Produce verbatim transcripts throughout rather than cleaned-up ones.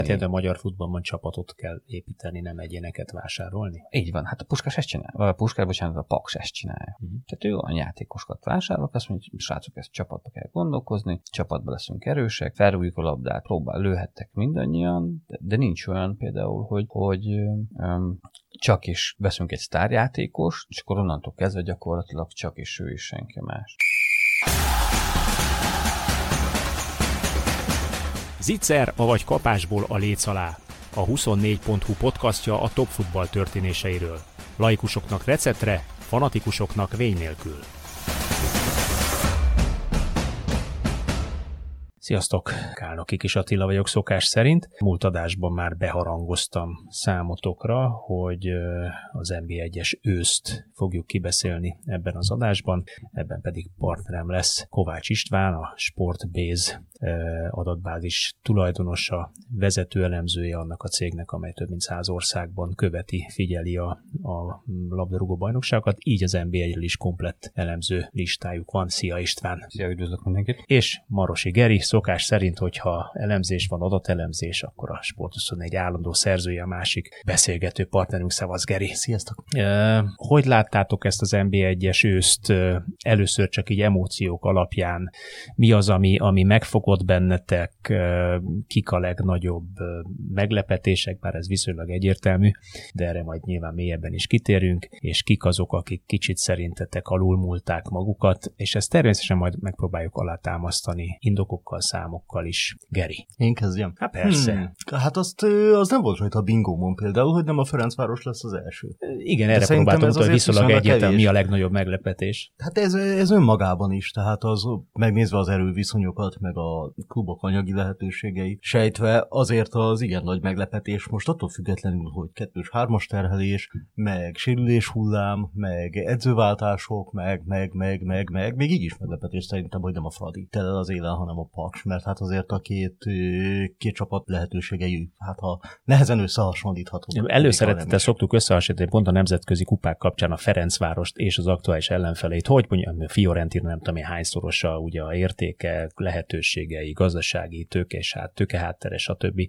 Tehát a magyar futballban csapatot kell építeni, nem egyéneket vásárolni? Így van, hát a Puskás ezt csinálja. A Puskás, bocsánat, a Paks ezt csinálja. Uh-huh. Tehát ő olyan játékosokat vásárolok, azt mondja, hogy srácok, ezt csapatba kell gondolkozni, csapatba leszünk erősek, felrúgjuk a labdát, próbál, lőhettek mindannyian, de, de nincs olyan például, hogy, hogy um, csak is veszünk egy sztárjátékost, és akkor onnantól kezdve gyakorlatilag csak is ő is senki más. Zicser, avagy kapásból a léc alá. A huszonnégy pont hu podcastja a top futball történéseiről. Laikusoknak receptre, fanatikusoknak vény nélkül. Sziasztok! Kálnoki Kis Attila vagyok szokás szerint. Múlt adásban már beharangoztam számotokra, hogy az en bé egyes őszt fogjuk kibeszélni ebben az adásban, ebben pedig partnerem lesz Kovács István, a Sportbase adatbázis tulajdonosa, vezető elemzője annak a cégnek, amely több mint száz országban követi, figyeli a, a labdarúgó bajnokságokat, így az en bé egyről is komplett elemző listájuk van. Szia István! Szia, üdvözlök mindenkit! És Marosi Geri, szokás szerint, hogyha elemzés van, adatelemzés, akkor a Sport huszonnégy állandó szerzője, a másik beszélgető partnerünk. Szavasz, Geri! Sziasztok! Hogy láttátok ezt az en bé egyes őszt először csak így emóciók alapján? Mi az, ami, ami megfogott bennetek? Kik a legnagyobb meglepetések, bár ez viszonylag egyértelmű, de erre majd nyilván mélyebben is kitérünk, és kik azok, akik kicsit szerintetek alulmúlták magukat, és ezt természetesen majd megpróbáljuk alátámasztani indokokkal, számokkal is. Geri. Én kezdjem? Hát persze. Hmm. Hát azt, az nem volt rajta a bingómon például, hogy nem a Ferencváros lesz az első. Igen, erre próbáltam utána, hogy viszonylag egyértelmű, mi a legnagyobb meglepetés. Hát ez, ez önmagában is, tehát az megnézve az erőviszonyokat, meg a klubok anyagi lehetőségei, sejtve azért az igen nagy meglepetés, most attól függetlenül, hogy kettős, hármas terhelés, meg sérülés hullám, meg edzőváltások, meg, meg, meg, meg, meg, még így is meglepetés szerintem, hogy nem a Fradi tele az élen, hanem a Paks, mert hát azért a két, két csapat lehetőségei, hát ha nehezen összehasonlítható. Előszeretettel szoktuk összehasonlítani pont a nemzetközi kupák kapcsán a Ferencvárost és az aktuális ellenfeleit, hogy mondjam, Fiorentina nem tudom én hányszorosa, ugye a értéke, lehetőségei, gazdasági, tőkés, hát, tőkeháttere, stb.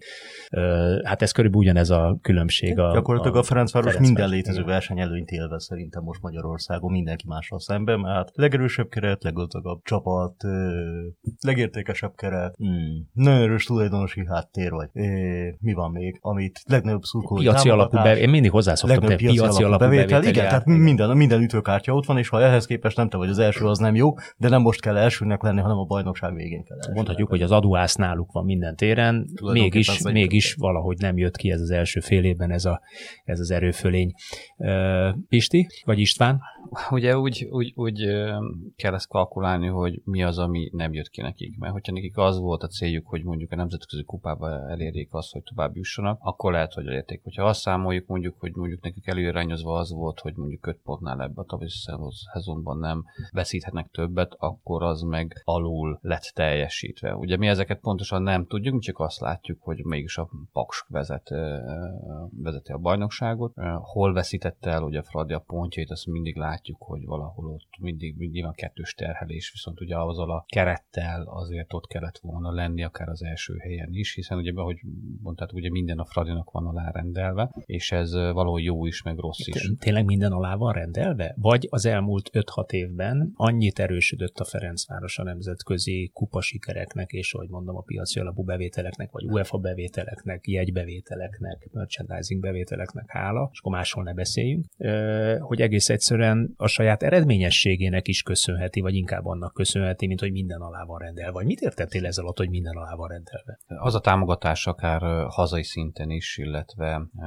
Hát ez körülbelül ugyanez a különbség. A, Gyakorlatilag a, a Ferencváros, Ferencváros minden létező versenyelőnyt élve szerintem most Magyarországon mindenki mással szemben, mert hát legerősebb keret, leggazdagabb csapat, legértékesebb keret, hmm. nagyon erős tulajdonosi háttér vagy. É, mi van még, amit legnagyobb szurkolói piaci alapú bevétel, én mindig hozzászoktam, te piaci, piaci alapú bevétel, bevétel igen, tehát minden, minden ütőkártya ott van, és ha ehhez képest nem te vagy az első, az nem jó, de nem most kell elsőnek lenni, hanem a bajnokság végén kell elsőnek. Mondhatjuk, hogy az adóász náluk van minden téren, mégis, mégis valahogy nem jött ki ez az első fél évben ez, a, ez az erőfölény. Uh, Pisti, vagy István? Ugye úgy, úgy, úgy kell ezt kalkulálni, hogy mi az, ami nem jött ki nekik. Mert hogyha nekik az volt a céljuk, hogy mondjuk a nemzetközi kupába elérjék azt, hogy tovább jussanak, akkor lehet, hogy elérték. Hogyha azt számoljuk mondjuk, hogy mondjuk nekik előirányozva az volt, hogy mondjuk öt pontnál ebbe a tavaszi szezonban nem veszíthetnek többet, akkor az meg alul lett teljesítve. Ugye mi ezeket pontosan nem tudjuk, mi csak azt látjuk, hogy mégis a Paks vezet, vezeti a bajnokságot. Hol veszítette el, ugye a Fradi a pontjait, azt mindig látjuk, hogy valahol ott mindig, mindig van kettős terhelés, viszont ugye azzal a kerettel azért ott kellett volna lenni, akár az első helyen is, hiszen ugye, ahogy mondtátok, ugye minden a Fradinak van alárendelve, és ez valahol jó is, meg rossz is. Tényleg minden alá van rendelve? Vagy az elmúlt öt-hat évben annyit erősödött a Ferencváros a nemzetközi kupasikereknek, és ahogy mondom, a piaci alapú bevételeknek, vagy u e f á bevételeknek, jegybevételeknek, merchandising bevételeknek hála, és akkor máshol ne beszéljünk, hogy egész egyszerűen a saját eredményességének is köszönheti, vagy inkább annak köszönheti, mint hogy minden alá van rendelve. Vagy mit értettél ez alatt, hogy minden alá van rendelve? Az a támogatás akár hazai szinten is, illetve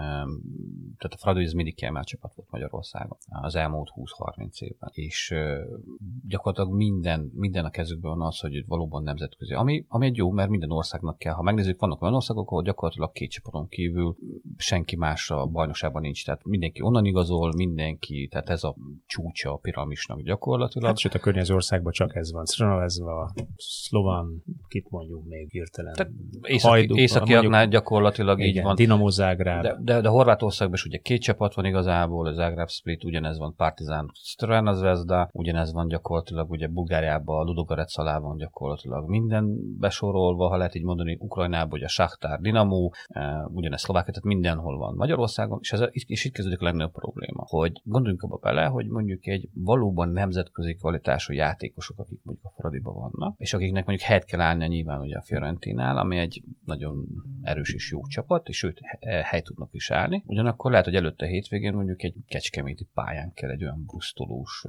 tehát a Fradi ez mindig kiemelt csapat volt Magyarországon az elmúlt húsz-harminc évben. És gyakorlatilag minden, minden a kezükben van az, hogy valóban nemzetközi. Ami, ami egy jó, mert minden országnak kell. Ha megnézzük, vannak olyan országok, ahol gyakorlatilag két csapaton kívül senki más a bajnokságban nincs. Tehát mindenki onnan igazol, mindenki, tehát ez a csúcsa a piramisnak gyakorlatilag. Hát, sőt, a környező országban csak ez van. Szranalezva, Szlovan, kit mondjuk még hirtelen. Tehát északi, északiaknál gyakorlatilag igen, így van. Dinamo Zágráb. De, de, de Horvátországban is ugye két csapat van igazából, a Zágráb Split, ugyanez van Partizan Crvena Zvezda, ugyanez van gyakorlatilag ugye Bulgáriában, Ludogorets Szalában gyakorlatilag minden besorolva, ha lehet így mondani, Ukrajnában ugye a Saktár Dinamo, ugyanez Szlovákia, tehát mindenhol van. Magyarországon, és, ez, és itt kezdődik a legnagyobb probléma, hogy gondoljunk abba bele, hogy mondjuk egy valóban nemzetközi kvalitású játékosok, akik mondjuk a Fradiban vannak, és akiknek mondjuk helyt kell állnia nyilván ugye a Fiorentinál, ami egy nagyon erős és jó csapat, és őt helyt tudnak is állni. Ugyanakkor lehet, hogy előtte hétvégén mondjuk egy kecskeméti pályán kell egy olyan brusztolós,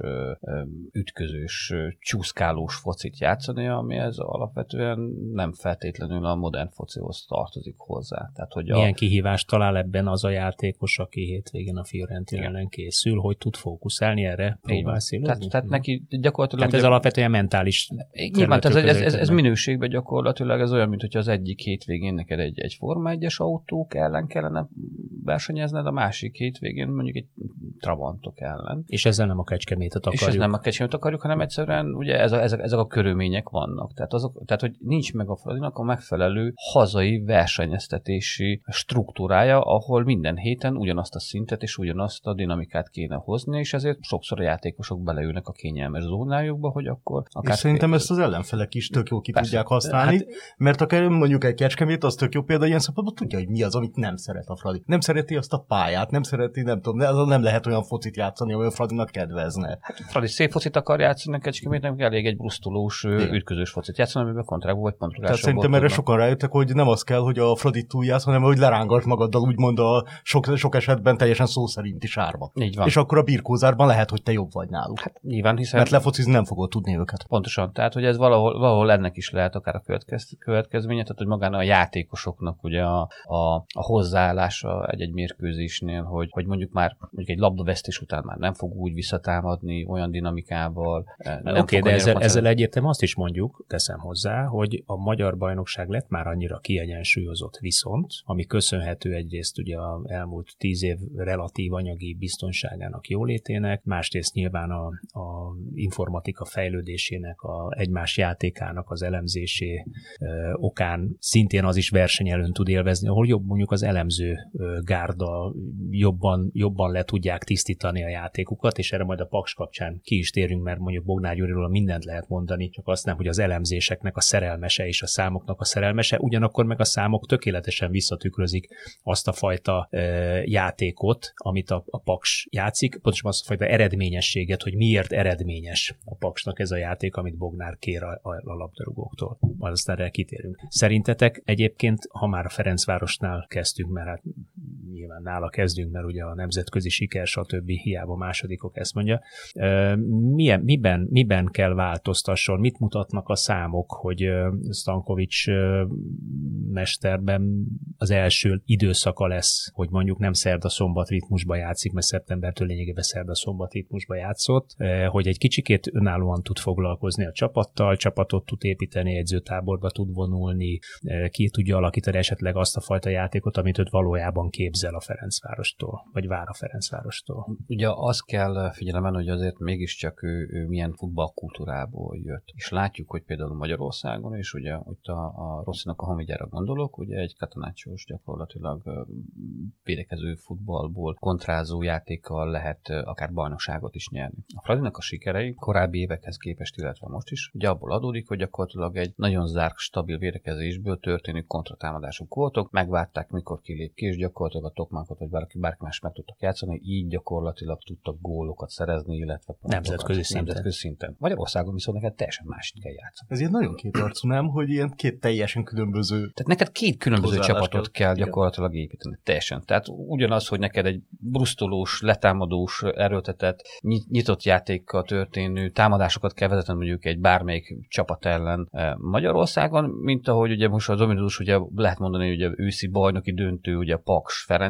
ütközős, csúszkálós focit játszani, ami ez alapvetően nem feltétlenül a modern focihoz tartozik hozzá. Tehát, hogy milyen a... kihívást talál ebben az a játékos, aki hétvégén a Fiorentina ellen készül, hogy tud fókuszálni erre? Próbál szélozni? Tehát, tehát neki gyakorlatilag... Tehát ez alapvetően mentális. Nyilván, ez, ez, ez, ez minőségben gyakorlatilag ez olyan, mint hogyha az egyik hétvégén neked egy, egy Forma egyes autók ellen kellene versenyezned, a másik hétvégén mondjuk egy Trabantok ellen. És ezzel nem a Kecskemétet akarjuk. És ez nem a Kecskemétet akarjuk, hanem egyszerűen ugye ez a, ezek, ezek a körülmények vannak. Tehát, azok, tehát, hogy nincs meg a Fradinak a megfelelő hazai versenyeztetési struktúrája, ahol minden héten ugyanazt a szintet és ugyanazt a dinamikát kéne hozni, és ezért sokszor a játékosok beleülnek a kényelmes zónájukba, hogy akkor... És szerintem ezt az ellenfelek is tök jó ki Persze. tudják használni, hát, mert akár mondjuk egy Kecskemét, az tök jó példa, ilyen szempontból tudja, hogy mi az, amit nem szeret a Fradi. Nem szereti azt a pályát, nem szereti, nem tudom, nem lehet olyan focit játszani, ami a Fradinak kedvezne. Hát Fradi szép focit akar játszani, Kecskemétnek elég egy brusztolós, ütközős focit játszani, amiben kontrákból vagy pontrugásokból. Tehát szerintem erre sokan rájöttek, hogy nem az kell, hogy a Fradit túljász, hanem hogy lerángat magaddal, úgymond a sok, sok esetben teljesen szó szerinti sárba. Így van. És akkor a birkózárban lehet, hogy te jobb vagy náluk. Hát nyilván, hiszen... Mert lefocizni nem fogod tudni őket. Pontosan. Tehát, hogy ez valahol, valahol ennek is lehet akár a következ, következménye, tehát, hogy magán a játékosoknak ugye a, a, a hozzáállása egy-egy mérkőzésnél, hogy, hogy mondjuk már mondjuk egy labdavesztés után már nem fog úgy visszatámadni olyan dinamikával. Oké, okay, de ezzel, ezzel egyértelműen azt is mondjuk, teszem hozzá, hogy a magyar bajnokság lett már annyira kiegyensúlyozott viszont, ami köszönhető egyrészt ugye az elmúlt tíz év relatív anyagi biztonságának, jólétének, másrészt nyilván a, a informatika fejlődésének, a egymás játékának az elemzésé ö, okán szintén az is versenyelőn tud élvezni, ahol jobb mondjuk az elemző ö, gárda jobban, jobban le tudják tisztítani a játékukat, és erre majd a Paks kapcsán ki is térünk, mert mondjuk Bognár Gyuriról mindent lehet mondani, csak azt nem, hogy az elemzéseknek a szerelmese és a számoknak a szerelmese, ugyanakkor meg a számok tökéletesen visszatükrözik azt a fajta ö, játékot, amit a, a Paks játszik, pontosan azt a fajta eredményességet, hogy miért eredményes a Paksnak ez a játék, amit Bognár kér a, a, a labdarúgóktól. Majd aztán erre kitérünk. Szerintetek egyébként, ha már a Ferencvárosnál kezdtünk, mert hát nyilván nála kezdünk, mert ugye a nemzetközi siker, stb. Hiába másodikok ezt mondja. Milyen, miben, miben kell változtasson? Mit mutatnak a számok, hogy Stankovics mesterben az első időszaka lesz, hogy mondjuk nem szerda-szombat ritmusba játszik, mert szeptembertől lényegében szerda-szombat ritmusba játszott, hogy egy kicsikét önállóan tud foglalkozni a csapattal, csapatot tud építeni, edzőtáborba tud vonulni, ki tudja alakítani esetleg azt a fajta játékot, amit őt valójában képzel a Ferencvárostól, vagy vár a Ferencvárostól. Ugye azt kell figyelmen, hogy azért mégiscsak ő, ő milyen futballkultúrából jött. És látjuk, hogy például Magyarországon, és ugye ott a, a Rosszinak a Hamidjára gondolok, ugye egy katanácsos gyakorlatilag védekező futballból kontrázó játékkal lehet akár bajnokságot is nyerni. A Fradinak a sikerei korábbi évekhez képest, illetve most is, ugye abból adódik, hogy gyakorlatilag egy nagyon zárk, stabil védekezésből történő kontratámadások voltak, megvárták, mikor kilép ki, és gyakorlatilag a Tokmákot, vagy bárki, bárki más meg tudtak játszani, így gyakorlatilag tudtak gólokat szerezni, illetve nemzetközi szinten. nemzetközi szinten. Magyarországon viszont neked teljesen másit kell játszani. Ez ilyen nagyon kétarcú, nem, hogy ilyen két teljesen különböző. Tehát neked két különböző csapatot kell, kell gyakorlatilag építeni. Teljesen. Tehát ugyanaz, hogy neked egy brusztolós, letámadós, erőltetett, nyitott játékkal történő támadásokat kell vezetni mondjuk egy bármelyik csapat ellen Magyarországon, mint ahogy ugye most a dominus, ugye lehet mondani, hogy ugye őszi bajnoki döntő, ugye Paks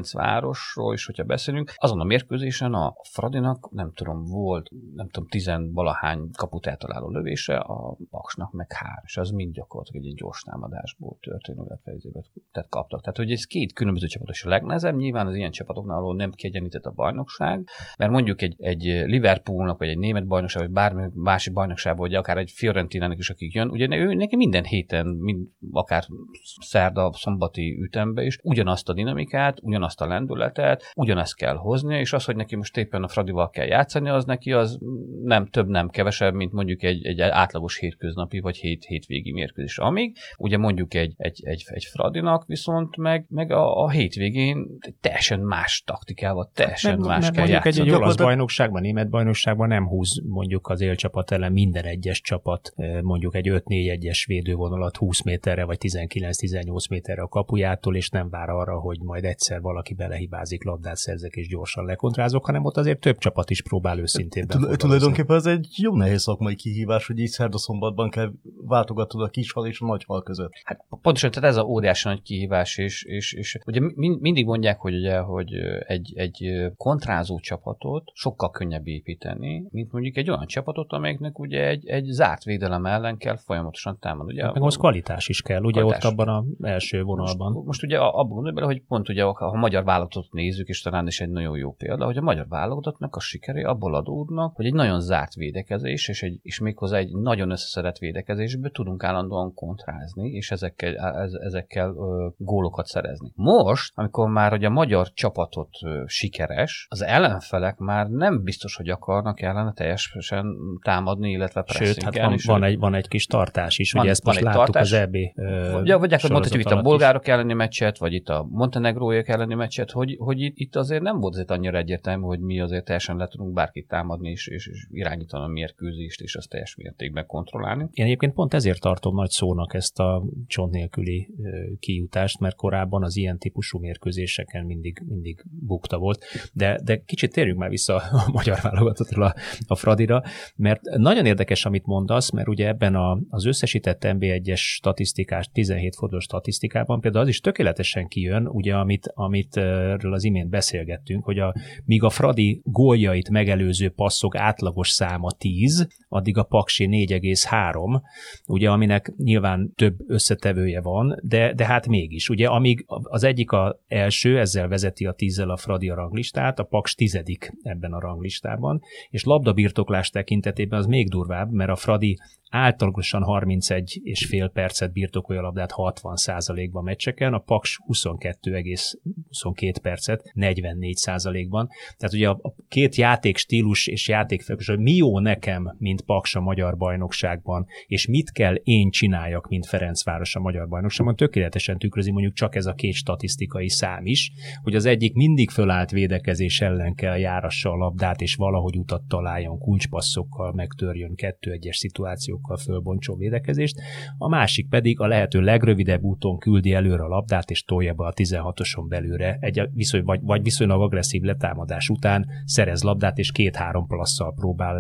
Ferencvárosról is, hogyha beszélünk, azon a mérkőzésen a Fradinak, nem tudom, volt, nem tudom, tizenvalahány kaput eltaláló lövése, a Paksnak meg három, és az mind gyakorlatilag egy gyors támadásból történő lefejezőt kaptak. Tehát, hogy ez két különböző csapat, és a legnehezebb nyilván az ilyen csapatoknál, ahol nem kiegyenlített a bajnokság, mert mondjuk egy, egy Liverpoolnak, vagy egy német bajnokság, vagy bármi másik bajnokságból, vagy akár egy Fiorentinának is, akik jön, ugye ő neki minden héten, mind, akár szerda, szombati ütembe is ugyanazt a dinamikát, ugyanazt a lendületet, ugyanazt kell hozni, és az, hogy neki most éppen a Fradival kell játszani, az neki az nem több, nem kevesebb, mint mondjuk egy, egy átlagos hétköznapi, vagy hét hétvégi mérkőzés. Amíg ugye mondjuk egy, egy, egy, egy Fradinak viszont meg, meg a, a hétvégén teljesen más taktikával, teljesen meg, más meg kell játszani. Egy, egy olasz bajnokságban, német bajnokságban nem húz mondjuk az élcsapat ellen minden egyes csapat, mondjuk egy öt négy egyes védővonalat húsz méterre, vagy tizenkilenc-tizennyolc méterre a kapujától, és nem vár arra, hogy majd egyszer valaki belehibázik, labdát szerzek és gyorsan lekontrázok, hanem ott azért több csapat is próbál őszintén. Tulajdonképpen ez egy jó nehéz szakmai kihívás, hogy így szerda-szombatban kell váltogatod a kis hal és a nagy hal között. Hát pontosan, tehát ez a óriási nagy kihívás, és, és, és ugye mindig mondják, hogy, ugye, hogy egy, egy kontrázó csapatot sokkal könnyebb építeni, mint mondjuk egy olyan csapatot, amelyiknek ugye egy, egy zárt védelem ellen kell folyamatosan támadni. Ugye, meg az kvalitás is kell, ugye kvalitás. Ott abban az első vonalban. Most, most ugye abban gondolj bele, hogy pont ugye, ha a magyar válogatottat nézzük, és talán is egy nagyon jó példa, hogy a magyar válogatottnak a sikerei abból adódnak, hogy egy nagyon zárt védekezés, és, egy, és méghozzá egy nagyon összeszedett védekezésből tudunk állandóan kontrázni, és ezekkel, ez, ezekkel ö, gólokat szerezni. Most, amikor már ugye a magyar csapatot ö, sikeres, az ellenfelek már nem biztos, hogy akarnak ellene teljesen támadni, illetve pressingelni. Sőt, hát van, van, egy, van egy kis tartás is, van, ugye ezt most láttuk tartás. Az é bé ö, ja, vagy akkor mondhatjuk itt a bolgárok elleni meccset, vagy itt a montenegróiak elleni meccset, hogy, hogy itt, itt azért nem volt azért annyira egyértelmű, hogy mi azért teljesen le tudunk bárkit támadni, és, és, és irányítani a mérkőzést, és azt teljes mértékben kontrollálni. Én egyébként pont ezért tartom nagy szónak ezt a csont nélküli kijutást, mert korábban az ilyen típusú mérkőzéseken mindig, mindig bukta volt. De, de kicsit térjünk már vissza a magyar válogatottról a, a Fradira, mert nagyon érdekes, amit mondasz, mert ugye ebben a, az összesített en bé egyes statisztikás, tizenhét fordulós statisztikában például az is tökéletesen kijön, ugye amit, amit erről az imént beszélgettünk, hogy a, míg a Fradi góljait megelőző passzok átlagos száma tíz, addig a Paksi négy egész három, ugye aminek nyilván több összetevője van, de, de hát mégis, ugye amíg az egyik a első, ezzel vezeti a tízzel a Fradi a ranglistát, a Paks tizedik ebben a ranglistában, és labdabirtoklás tekintetében az még durvább, mert a Fradi általagosan harmincegy és fél percet birtokolja a labdát hatvan százalékban meccseken, a Paks huszonkettő egész huszonkettő percet negyvennégy százalékban. Tehát ugye a két játékstílus és játékfelelős, hogy mi jó nekem, mint Paks a magyar bajnokságban, és mit kell én csináljak, mint Ferencváros a magyar bajnokságban, tökéletesen tükrözi mondjuk csak ez a két statisztikai szám is, hogy az egyik mindig fölállt védekezés ellen kell járassa a labdát, és valahogy utat találjon, kulcspasszokkal megtörjön kettő egyes szituáció fölbontsó védekezést, a másik pedig a lehető legrövidebb úton küldi előre a labdát, és tolja be a tizenhatoson belőle, egy viszony, vagy, vagy viszonylag agresszív letámadás után szerez labdát, és két-három plasszal próbál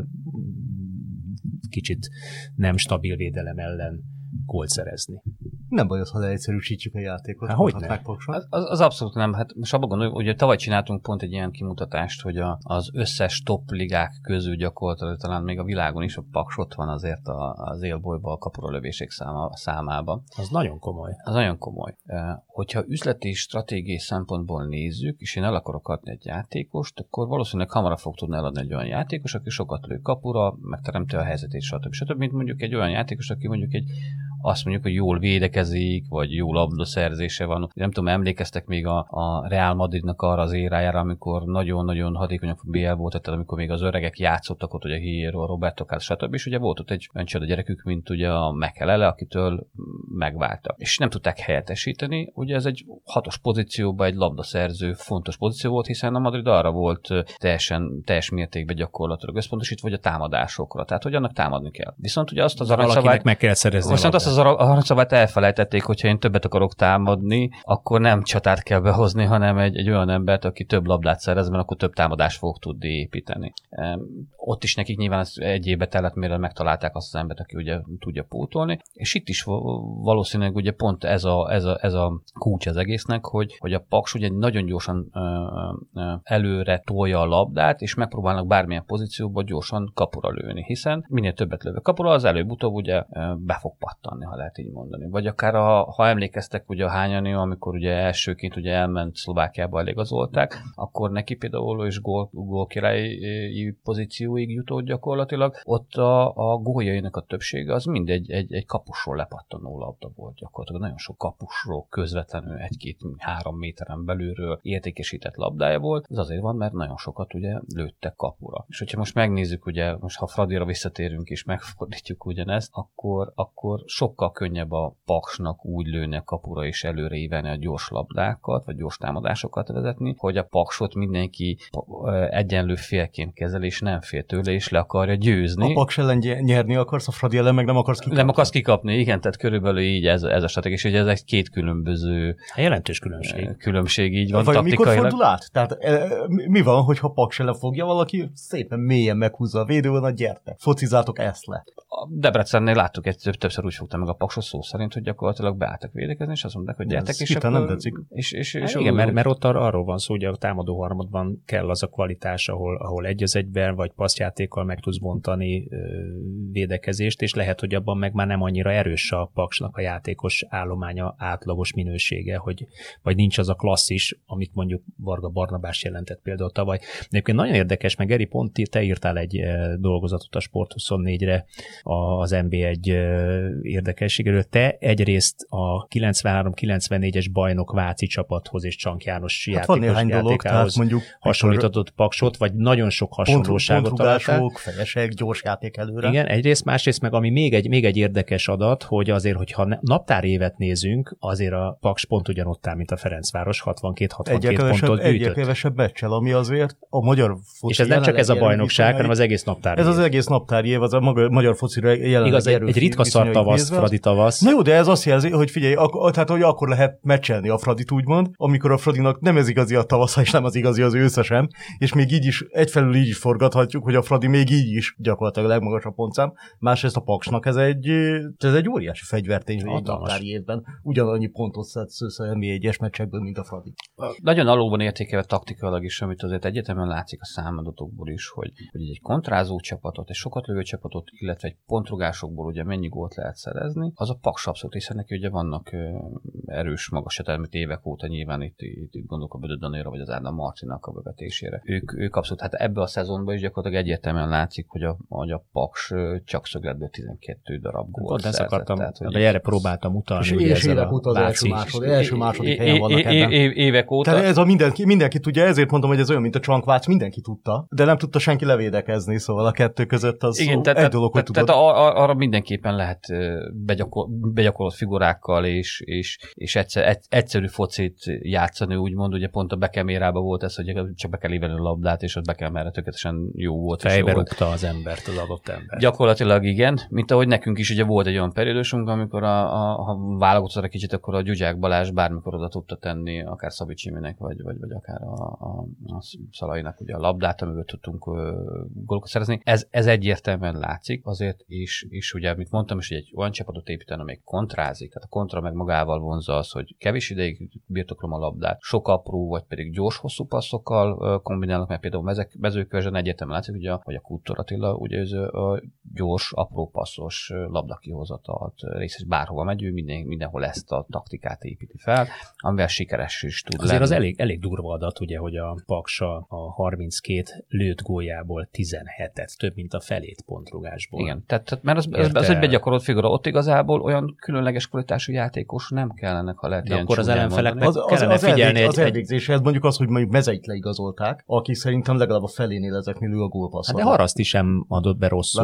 kicsit nem stabil védelem ellen gólt szerezni. Nem baj az, ha leegyszerűsítjük a játékot. Hát, hogy ne? Az, az, az abszolút nem. Hát most abban gondolom, hogy tavaly csináltunk pont egy ilyen kimutatást, hogy a, az összes top ligák közül gyakorlatilag talán még a világon is a Paks ott van azért a, az élbolyba a kapura lövések száma, számába. Az nagyon komoly. Az nagyon komoly. Hogyha üzleti stratégiai szempontból nézzük, és én el akarok adni egy játékost, akkor valószínűleg hamarabb fog tudni eladni egy olyan játékos, aki sokat lő kapura, megteremti a helyzetét, stb. stb. Mint mondjuk egy olyan játékos, aki mondjuk egy azt mondjuk, hogy jól védekezik, vagy jó labdaszerzése van. Nem tudom, emlékeztek még a, a Real Madridnak arra az érájára, amikor nagyon-nagyon hatékonyak bé el volt, tehát amikor még az öregek játszottak ott, ugye Hierro, Roberto Carlos, stb. És ugye volt ott egy olyan csoda gyerekük, mint ugye a Mekelele, akitől megváltak. És nem tudták helyettesíteni. Ugye ez egy hatos pozícióban egy labdaszerző fontos pozíció volt, hiszen a Madrid arra volt teljesen, teljes mértékben gyakorlatilag összpontosítva, vagy a támadásokra. Tehát, hogy annak támadni kell. Viszont ugye azt az aranyszabályt, meg kell szerezni viszont azt ezt az aranyszabályt elfelejtették, hogyha én többet akarok támadni, akkor nem csatát kell behozni, hanem egy, egy olyan embert, aki több labdát szerez, mert akkor több támadást fog tudni építeni. Ott is nekik nyilván egy évbe tellett, mire megtalálták azt az embert, aki ugye tudja pótolni, és itt is valószínűleg ugye pont ez a, ez a, ez a kulcs az egésznek, hogy, hogy a Paks ugye nagyon gyorsan ö, ö, előre tolja a labdát, és megpróbálnak bármilyen pozícióban gyorsan kapura lőni, hiszen minél többet lövő kapura, az előbb-utóbb ugye be fog pattanni, ha lehet így mondani. Vagy akár a, ha emlékeztek ugye a Hányani, amikor ugye elsőként ugye elment Szlovákiába, eligazolták, akkor neki például is gól, gólkirályi pozícióig jutott gyakorlatilag. Ott a, a góljainak a többsége az mindegy egy, egy kapusról lepattanó labda volt gyakorlatilag. Nagyon sok kapusról közvetlenül egy-két-három méteren belülről értékesített labdája volt. Ez azért van, mert nagyon sokat ugye lőttek kapura. És hogyha most megnézzük, ugye most ha Fradira visszatérünk és megfordítjuk ugyanezt, akkor, akkor sokkal könnyebb a Paksnak úgy lőni a kapura és előre ívelni a gyors labdákat, vagy gyors támadásokat vezetni, hogy a Paksot mindenki egyenlő félként kezel, és nem fél tőle, és le akarja győzni. A Paks ellen nyerni akarsz, a Fradi ellen meg nem akarsz kikapni. Nem akarsz kikapni, igen, tehát körülbelül így ez, ez a stratégia, és ugye ez egy két különböző jelentős különbség. Különbség így van. Vagy mikor fordul át? Tehát e, mi van, hogyha Paks ellen fogja valaki, szépen mélyen meghúzza a védővonalat, gyerte, focizátok ezt le. A Debrecennél láttuk, egy több, többször úgy fogta meg a Paksot szó szerint, hogy gyakorlatilag beálltak védekezni, és azt mondták, hogy gyertek, és akkor... nem tetszik. És, és, és, és igen, mert, mert ott ar- arról van szó, hogy a támadó harmadban kell az a kvalitás, ahol, ahol egy az egyben, vagy passzjátékkal meg tudsz bontani ö, védekezést, és lehet, hogy abban meg már nem annyira erős a Paksnak a játékos állománya, átlagos minősége, hogy vagy nincs az a klasszis, amit mondjuk Varga Barnabás jelentett például tavaly. Egyébként nagyon érdekes, meg Geri, pont te írtál egy dolgozatot a Sport huszonnégyre az en bé egy érdekességéről. Te egyrészt a kilencvenhárom kilencvennégyes bajnok Váci csapathoz és Csank János hát játékos játékához mondjuk hasonlított Paksot, vagy nagyon sok hasonlóságot találtál. Pontrugások, fejesek, gyors játék előre. Igen, egyrészt, másrészt meg ami még egy, még egy érdekes adat, hogy azért, hogyha naptár évet nézünk, azért a Paks pont ugyanott áll, mint a Ferencváros, hatvankét hatvankét pontot gyűjtött. Egyre kevesebb meccsel, ami azért a magyar foci. És ez nem csak ez a bajnokság, hanem az egész naptári év. Ez az egész naptári év, az a magyar focira jelenleg. Igaz, egy, egy ritka szar tavasz, Fradi tavasz. Na jó, de ez azt jelzi, hogy figyelj, ak- tehát hogy akkor lehet meccselni a Fradit úgymond, amikor a Fradinak nem ez igazi a tavasza, és nem az igazi az ősze sem, és még így is, egyfelől így is forgathatjuk, hogy a Fradi még így is gyakorlatilag a legmagasabb pontszám. Másrészt a Paksnak ez egy, ez egy óriási fegyvertény egy naptári évben. Ugyanannyi pontot szedsz en bé egyes meccsekből, mint a Fradi. Nagyon alulban értékelve taktikailag is, amit azért egyetemen látszik a számadatokból is, hogy, hogy egy kontrázó csapatot, egy sokat lövő csapatot, illetve egy pontrugásokból ugye mennyi gólt lehet szerezni, az a Paks abszolút, hiszen neki ugye vannak ö, erős magas etelmét évek óta, nyilván itt, itt, itt gondolok a Bödö Danéra, vagy az Ádám Marcinak a bevetésére. Ők, ők abszolút, hát ebbe a szezonban is gyakorlatilag egyértelműen látszik, hogy a, hogy a Paks csak szögletből tizenkét darab gólt szerzett. Ezt akartam, tehát, hogy erre próbáltam utalni. És, és évek óta az első második, első második helyen vannak ebben. Évek óta. Tehát ez a mindenki, mindenki tudja, ezért mondom, hogy ez olyan, mint a Csankvác, mindenki tudta, de nem tudta senki levédekezni, szóval a kettő között az igen, szó, tehát, egy dolog, hogy tehát, tudod. Tehát arra mindenképpen lehet begyakor, begyakorolt figurákkal és, és, és egyszer, egyszerű focit játszani, úgymond, ugye pont a Bekemérában volt ez, hogy csak be kell évelni a labdát, és ott Bekemérre tökéletesen jó volt. Fejbe rúgta az embert, az adott ember. Gyakorlatilag igen, mint ahogy nekünk is ugye volt egy olyan periódusunk, amikor a, a, ha válogatott egy kicsit, akkor a Gyugyák Balázs bármikor oda tudta tenni, akár Szabics Iminek, vagy, vagy, vagy akár a, a, a Szalainak ugye a labdát, amiből tudtunk gólokat szerezni. Ez, ez egyértelműen látszik azért, és, és ugye, amit mondtam is, hogy egy olyan csapatot építeni, amely kontrázik, tehát a kontra meg magával vonza az, hogy kevés ideig birtoklom a labdát, sok apró, vagy pedig gyors, hosszú passzokkal kombinálnak, mert például mezőkövesen egyértelműen látszik, ugye, hogy a Kútor Attila, ugye ez a gyors, apró passzos labdakihozatalt részes bárhova megy, ő minden, mindenhol ezt a taktikát építi fel, amivel sikeres is tud Azért lenni. az elég, elég durva adat, ugye, hogy a Paksa a harminckét lőtt góljából tizenhetet, több mint a felét pontrugásból. Igen, tehát, tehát mert az, ez, az egy begyakorolt figura, ott igazából olyan különleges kvalitású játékos nem kellene, ha lehet de ilyen akkor az ellenfeleknek az, az, kellene az figyelni elvég, egy... az elvégzéshez mondjuk az, hogy mondjuk Mezeit leigazolták, aki szerintem legalább a felénél ezeknél ő a gólpasszal. Hát de Haraszti sem adott be rosszul egyébként.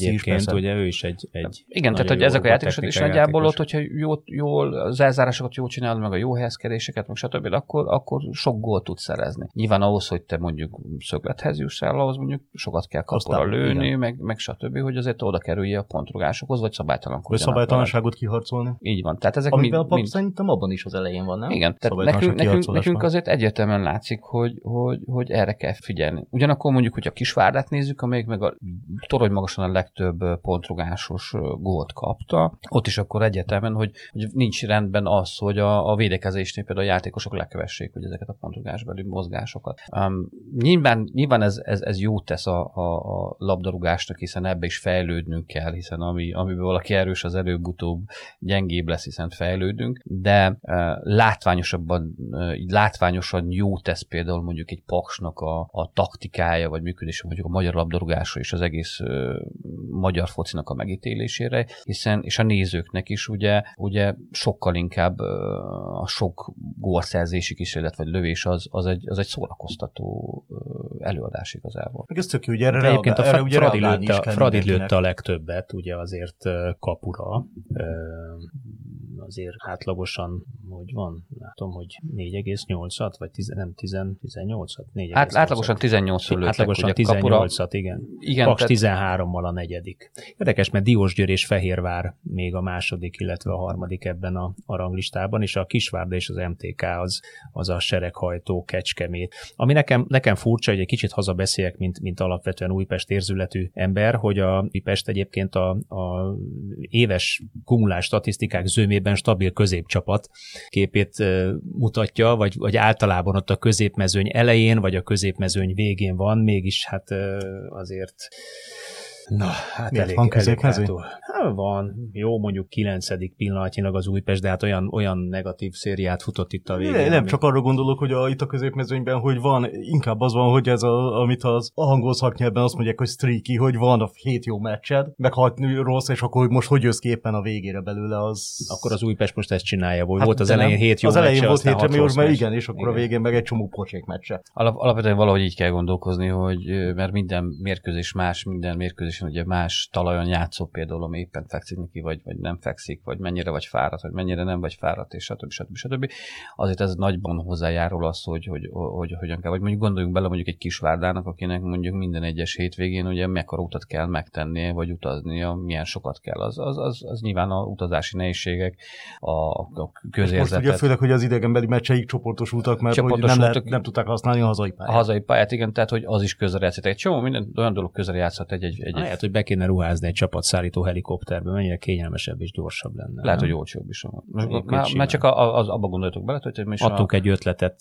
egyébként, ugye ő is egy, egy igen, tehát hogy ezek a játékosok is nagyjából ott, hogyha jól, jól az elzárásokat jól csinálod, meg a jó helyezkedéseket, meg stb., akkor, akkor sok gólt tudsz szerezni. Nyilván ahhoz, hogy te mondjuk szöglethez jussál, ahhoz mondjuk sokat kell kapura lőni, meg, meg stb., hogy azért oda kerülje a pontrugásokhoz, vagy szabálytalankodjanak. Vagy szabálytalanságot kiharcolni. Így van. Tehát ezek amivel mind, mind... szerintem abban is az elején van, nem? Igen, tehát nekünk, nekünk, nekünk azért egyértelműen látszik, hogy, hogy, hogy erre kell figyelni. Ugyanakkor mondjuk, hogy a Kisvárdát nézzük, amelyik meg a torony magasan a legtöbb pontrugásos gólt kapta, ott is akkor egyértelműen, hogy, hogy nincs rendben az, hogy a, a védekezésnél például a játékosok lekövessék, hogy ezeket a pontrugásbeli mozgásokat. Um, nyilván, nyilván ez, ez, ez jót tesz a, a, a labdarúgásnak, hiszen ebbe is fejlődnünk kell, hiszen ami, amiben valaki erős, az előbb-utóbb gyengébb lesz, hiszen fejlődünk, de uh, látványosabban, uh, így látványosan jó tesz például mondjuk egy Paksnak a, a taktikája, vagy működése mondjuk a magyar labdarúgásra és az egész uh, magyar focinak a megítélésére, hiszen, és a nézőknek is ugye, ugye sokkal inkább uh, a sok gólszerzési kísérlet vagy lövés az, az, egy, az egy szórakoztató uh, előadás igazából. Meg ez tök jó, ugye erre egyébként a erre Fradi lőtte, a, Fradi lőtte a legtöbbet, ugye azért uh, kapura, uh, azért átlagosan, hogy van, látom, hogy négy egész nyolcat, vagy tíz, nem tíz, tizennyolcat? Át, átlagosan tizennyolcszor lőttek. Átlagosan tizennyolcat, igen. igen Paks tehát... tizenhárommal a negyedik. Érdekes, mert Diósgyőr és Fehérvár még a második, illetve a harmadik ebben a, a ranglistában, és a Kisvárda és az em té ká az, az a sereghajtó Kecskemét. Ami nekem, nekem furcsa, hogy egy kicsit hazabeszéljek, mint, mint alapvetően Újpest érzületű ember, hogy a Újpest egyébként a, a éves kumulás statisztikák zömében stabil középcsapat képét mutatja, vagy, vagy általában ott a középmezőny elején, vagy a középmezőny végén van, mégis hát azért na, hát miért elég, van középmezőny? Hát van, jó, mondjuk kilencedik pillanatnyilag az Újpest, de hát olyan, olyan negatív szériát futott itt a végén. Nem, nem ami... csak arra gondolok, hogy a, itt a középmezőnyben, hogy van, inkább az van, hogy ez a, amit az angol szaknyelven azt mondják, hogy streaky, hogy van a hét jó meccsed, meg hat rossz, és akkor most hogy jössz ki éppen a végére belőle, az... Akkor az Újpest most ezt csinálja, hogy hát volt az elején hét jó az meccse, elején volt hét jó, mert igen, és akkor igen. A végén meg egy csomó pocsék meccse. Alap, alapvetően valahogy így kell gondolkozni, hogy mert minden mérkőzés más, minden mérkőzésen ugye más talajon játszó például, ami éppen fekszik neki, vagy, vagy nem fekszik, vagy mennyire vagy fáradt, vagy mennyire nem vagy fáradt, és stb. stb. stb. Azért ez nagyban hozzájárul az, hogy, hogy, hogy, hogy hogyan kell. Vagy mondjuk gondoljunk bele mondjuk egy Kisvárdának, akinek mondjuk minden egyes hétvégén ugye mekkora utat kell megtennie, vagy utaznia, milyen sokat kell. Az, az, az, az nyilván a utazási nehézségek, a, a közérzetet. Most ugye főleg, hogy az idegenbeli meccseik csoportosultak, mert csoportos hogy nem, lehet, nem tudták használni a hazai pályát. A hazai pályát, igen, tehát hogy az is közre játszott. Egy csomó minden olyan dolog közre játszhat egy, egy, egy lehet, hogy be kéne ruházni egy csapatszállító helikopterbe, mennyire kényelmesebb és gyorsabb lenne. Lehet, nem? Hogy olcsóbb is. Már, már csak a, az, abba gondoltok bele, hogy most adtunk a... egy ötletet.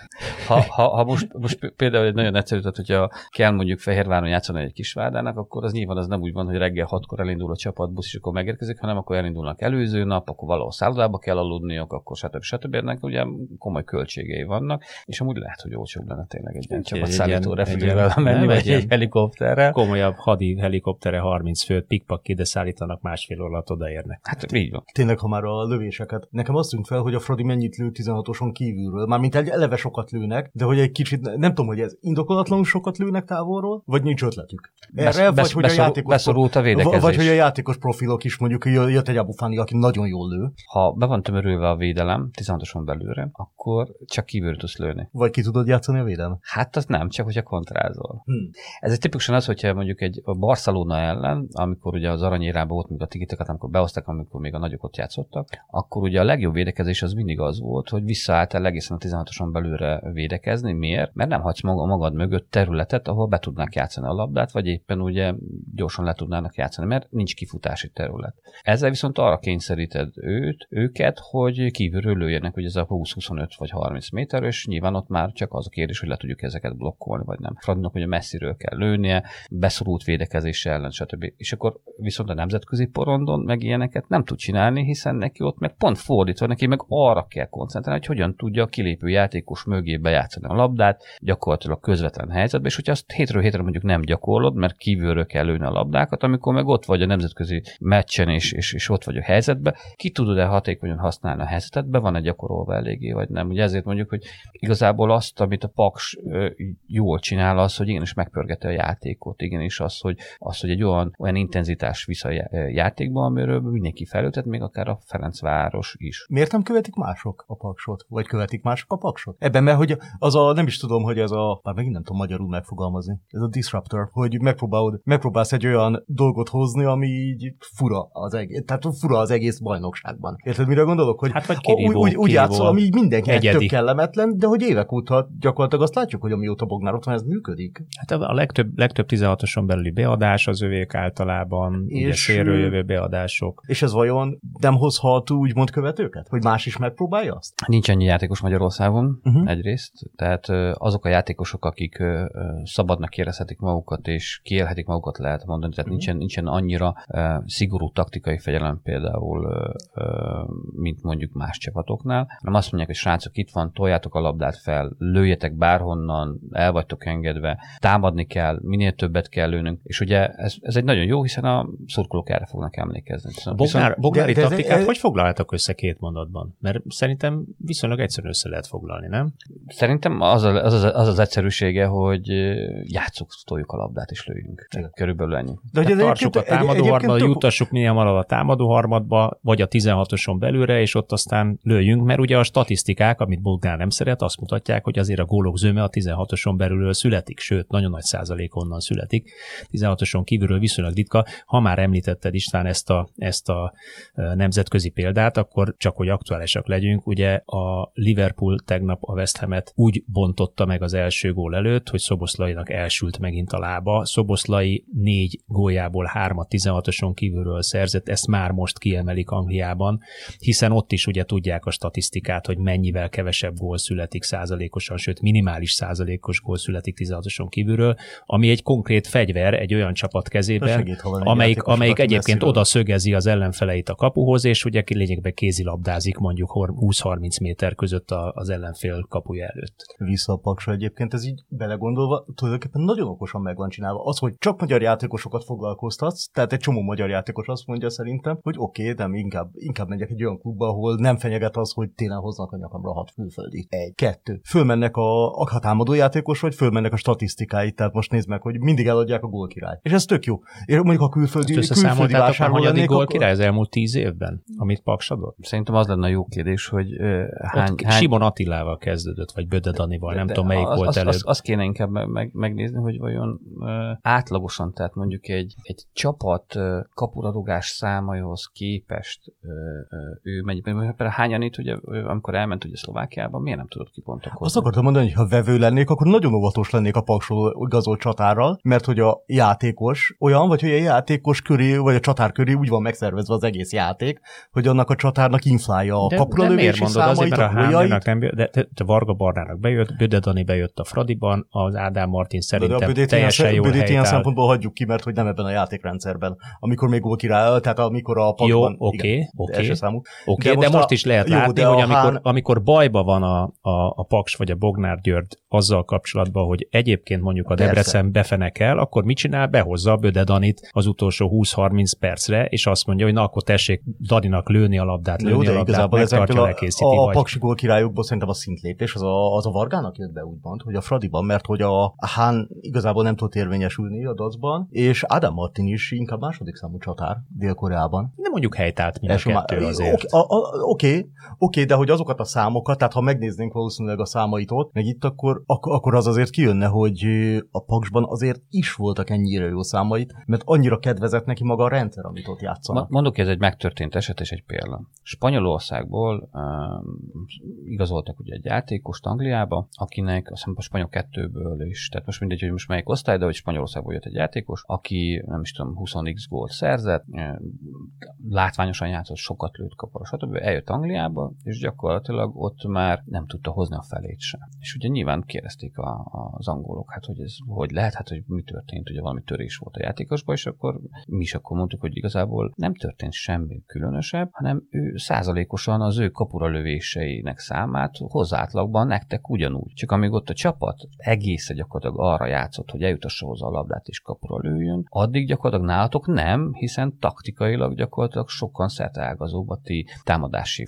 Ha, ha, ha most, most például egy nagyon egyszerű, tehát hogyha kell mondjuk Fehérváron játszani egy Kisvárdának, akkor az nyilván az nem úgy van, hogy reggel hatkor elindul a csapatbusz, és akkor megérkezik, hanem akkor elindulnak előző nap, akkor valahol szállodába kell aludniuk, akkor stb. stb. Ennek ugye komoly költségei vannak, és amúgy lehet, hogy olcsóbb lenne tényleg egy ilyen csapatszállító repülővel menni, vagy egy helikopterrel. Komolyabb hadi helikoptere harminc főt pikpak ide szállítanak, másfél óra alatt odaérnek. Hát így van. Tényleg, ha már a lövéseket. Nekem azt tűnt fel, hogy a Fradi mennyit lő tizenhatoson kívülről. Mármint egy eleve sokat lőnek, de hogy egy kicsit, nem tudom, hogy ez indokolatlanul sokat lőnek távolról, vagy nincs ötletük. Erre, Besz, vagy, besz, hogy beszorul, a játékos, beszorult a védekezés. Vagy hogy a játékos profilok is, mondjuk jött egy Abufáni, aki nagyon jól lő. Ha be van tömörülve a védelem tizenhatoson belülre, akkor csak kívül tudsz lőni. Vagy ki tudod játszani a védelmet? Hát az nem, csak hogyha kontrázol. Hmm. Ez egy tipikusan az, hogyha mondjuk egy Barcelona ellen, amikor ugye az aranyérában volt még a tikitokat, amikor behozták, amikor még a nagyok ott játszottak, akkor ugye a legjobb védekezés az mindig az volt, hogy visszaálltál egészen a tizenhatoson belülre védekezni. Miért? Mert nem hagysz maga, magad mögött területet, ahol be tudnák játszani a labdát, vagy éppen ugye gyorsan le tudnának játszani, mert nincs kifutási terület. Ezzel viszont arra kényszeríted őt, őket, hogy kívülről lőjenek, hogy ez a húsz-huszonöt vagy harminc méter, és nyilván ott már csak az a kérdés, hogy le tudjuk ezeket blokkolni, vagy nem. Fradinak ugye messziről kell lőnie, beszorult védekezés ellen, stb. És akkor viszont a nemzetközi porondon meg ilyeneket nem tud csinálni, hiszen neki ott meg pont fordítva, neki meg arra kell koncentrálni, hogy hogyan tudja a kilépő játékos mögé bejátszani a labdát, gyakorlatilag közvetlen helyzetbe, és hogyha azt hétről hétre mondjuk nem gyakorlod, mert kívülről kell lőni a labdákat, amikor meg ott vagy a nemzetközi meccsen, és, és, és ott vagy a helyzetben, ki tudod-e hatékonyan használni a helyzetet, be van-e gyakorolva eléggé, vagy nem. Ugye ezért mondjuk, hogy igazából azt, amit a Paks jól csinál, az, hogy igenis megpörgeti a játékot, igenis az, hogy, az, hogy egy olyan, olyan intenzitás visz a játékban, amiről mindenki fejlődhet, még akár a Ferencváros is. Miért nem követik mások a Paksot? Vagy követik mások a Paksot? Ebben, mert hogy az a, nem is tudom, hogy ez a, már megint nem tudom magyarul megfogalmazni, ez a disruptor, hogy megpróbálod, megpróbálsz egy olyan dolgot hozni, ami így fura az egész, tehát fura az egész bajnokságban. Érted, mire gondolok? Hogy hát vagy kirívó, úgy, úgy játszol, ami mindenkinek egyedi. tök kellemetlen, de hogy évek óta gyakorlatilag azt látjuk, hogy amióta Bognár ott van, ez működik. Hát a legtöbb, legtöbb tizenhatoson belüli beadás az övék általában, és, ugye szélről jövő beadások. És ez vajon nem hozhat úgymond követőket? Hogy más is megpróbálja azt? Nincs ennyi játékos Magyarországon uh-huh. egyrészt, tehát azok a játékosok, akik szabadnak érezhetik magukat, és kiélhetik magukat, lehet mondani, tehát uh-huh. nincsen, nincsen annyira szigorú taktikai fegyelem például, mint mondjuk más csapatoknál, hanem azt mondják, hogy srácok, itt van, toljátok a labdát fel, lőjetek bárhonnan, el vagytok engedve, támadni kell, minél többet kell lőnünk, és ugye ez, ez egy nagyon jó, hiszen a szurkolók erre fognak emlékezni. A Bognár, Bognári de, de taktikát ez, hogy foglaljátok össze két mondatban? Mert szerintem viszonylag egyszerűen össze lehet foglalni, nem? Szerintem az a, az, az, az, az egyszerűsége, hogy játsszuk, toljuk a labdát és lőjünk. Körülbelül ennyi. De hogy tartsuk a támadó harmadba, jutassuk minél hamarabb a támadó harmadba, vagy a tizenhatoson belülre, és ott aztán lőjünk, mert ugye a statisztikák, amit Bognár nem szeret, azt mutatják, hogy azért a gólok zöme a tizenhatoson belülről születik, sőt, nagyon nagy százalék onnan születik. tizenhatoson kívülről viszonylag ritka. Ha már említetted István ezt a, ezt a nemzetközi példát, akkor csak hogy aktuálisak legyünk, ugye a Liverpool tegnap a West Hamet úgy bontotta meg az első gól előtt, hogy Szoboszlainak elsült megint a lába. Szoboszlai négy góljából hármat tizenhatoson kívülről szerzett, ezt már most kiemelik Angliában, hiszen ott is ugye tudják a statisztikát, hogy mennyivel kevesebb gól születik százalékosan, sőt minimális százalékos gól születik tizenhatoson kívülről, ami egy konkrét fegyver egy olyan csapat kezében, segít, amelyik, amelyik egyébként oda szögezi az ellenfeleit a kapuhoz, és ugye lényegben kézilabdázik mondjuk húsz-harminc méter között az ellenfél kapuja előtt. Vissza a Paksra egyébként, ez így belegondolva tulajdonképpen nagyon okosan meg van csinálva. Az, hogy csak magyar játékosokat foglalkoztatsz, tehát egy csomó magyar játékos azt mondja szerintem, hogy oké, okay, de inkább, inkább megyek egy olyan klubba, ahol nem fenyeget az, hogy télen hoznak a nyakamra hat külföldi. Egy. Kettő. Fölmennek a, a támadó játékos, vagy fölmennek a statisztikáit, tehát most nézd meg, hogy mindig eladják a gólkirály. És ez tök jó. És mondjuk a külföldi, külföldi vásárló lennék, gólkirály az elmúlt tíz évben, amit Paks adott? Szerintem az lenne a jó kérdés, hogy uh, hány, hány... Simon Attilával kezdődött, vagy Böde Danival, nem de tudom melyik az, volt az, előbb. Azt az kéne inkább meg, megnézni, hogy vajon uh, átlagosan, tehát mondjuk egy, egy csapat uh, kapuradugás számaihoz képest uh, uh, ő megy, például hányan itt, ugye, amikor elment ugye Szlovákiába, miért nem tudott kibontakozni? Azt akartam mondani, hogy ha vevő lennék, akkor nagyon óvatos lennék a Paksról igazolt csatárral, mert hogy a játékos olyan, vagy hogy a játékos köré, vagy a csatár köré úgy van megszervezve az egész játék, hogy annak a csatárnak inflálja a kapuralövési számait, a góljait. Nem, de te, te Varga Barnának bejött, Böde Dani bejött a Fradiban, az Ádám Martin szerintem de teljesen jól helytáll. Ilyen szempontból hagyjuk ki, mert hogy nem ebben a játékrendszerben. Amikor még gólkirály, tehát amikor a Paksban... Jó, oké, oké. De, de most, most is lehet jó, látni, hogy amikor, hán... amikor bajba van a, a, a Paks vagy a Bognár György azzal kapcsolatban, hogy egyébként mondjuk a Debrecen befenekel, akkor mit csinál? Behozza a Böde Danit az utolsó húsz-harminc percre, és azt mondja, hogy na akkor tessék Daninak lőni a labdát, lőni jó, a labdát, megtartja, elkészíti. A, a vagy. Paksi gólkirályokból szerintem a szintlépés, az a, az a Vargának jött be úgymond, hogy a Fradiban, mert hogy a Hán igazából nem tudott érvényesülni a dacban, és Ádám Martin is inkább második számú csatár Dél-Koreában. Nem mondjuk helytált mind a kettő azért. Oké, oké, oké, de hogy azokat a számokat, tehát ha megnéznénk valószínűleg a számait ott, meg itt, akkor, ak- akkor az azért kijönne, hogy a Paksban azért is voltak ennyire jó számait, mert annyira kedvezett neki maga a rendszer, amit ott játszanak. Mondok, ez egy megtörtént eset és egy példa. Spanyolországból um, igazoltak ugye egy játékost Angliába, akinek azt hiszem a spanyol kettőből is, tehát most mindegy, hogy most melyik osztály, de hogy Spanyolországból jött egy játékos, aki nem is tudom, húsz x gólt szerzett, látványosan játszott, sokat lőtt kapara, stb. Eljött Angliába, és gyakorlatilag ott már nem tudta hozni a felét sem. És ugye nyilván kérdezték a, a, az angolok, hát hogy ez hogy lehet, hát hogy mi történt, ugye valami törés volt a játékosban, és akkor mi is akkor mondtuk, hogy igazából nem történt semmi különösebb, hanem ő százalékosan az ő kapura lövéseinek számát hozzáátlagban nektek ugyanúgy. Csak amíg ott a csapat egészen gyakorlatilag arra játszott, hogy eljutassa hozzá a labdát és kapura lőjön, addig gyakorlatilag nálatok nem, hiszen taktikailag gyakorlatilag sokkal szerteágazóbb a ti támadási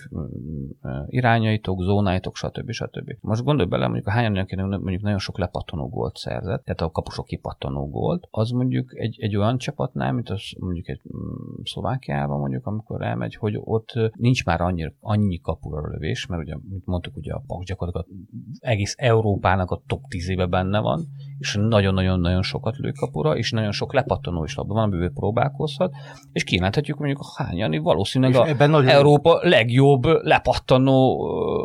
irányaitok, zónáitok, stb. stb. Most gondolj bele, mondjuk a hányan mondjuk nagyon sok lepattanó gólt szerzett, tehát a kapusok kipattanó gólt, az mondjuk egy, egy olyan csapatnál, mint az mondjuk egy Szlovákiában mondjuk, amikor elmegy, hogy ott nincs már annyi, annyi kapura lövés, mert ugye, mint mondtuk, ugye a Paks gyakorlatilag egész Európának a top tízébe benne van, és nagyon-nagyon-nagyon sokat lő kapura, és nagyon sok lepattanó is labda van, amiből próbálkozhat, és kijelenthetjük mondjuk a Hányani valószínűleg a nagyon... Európa legjobb lepattanó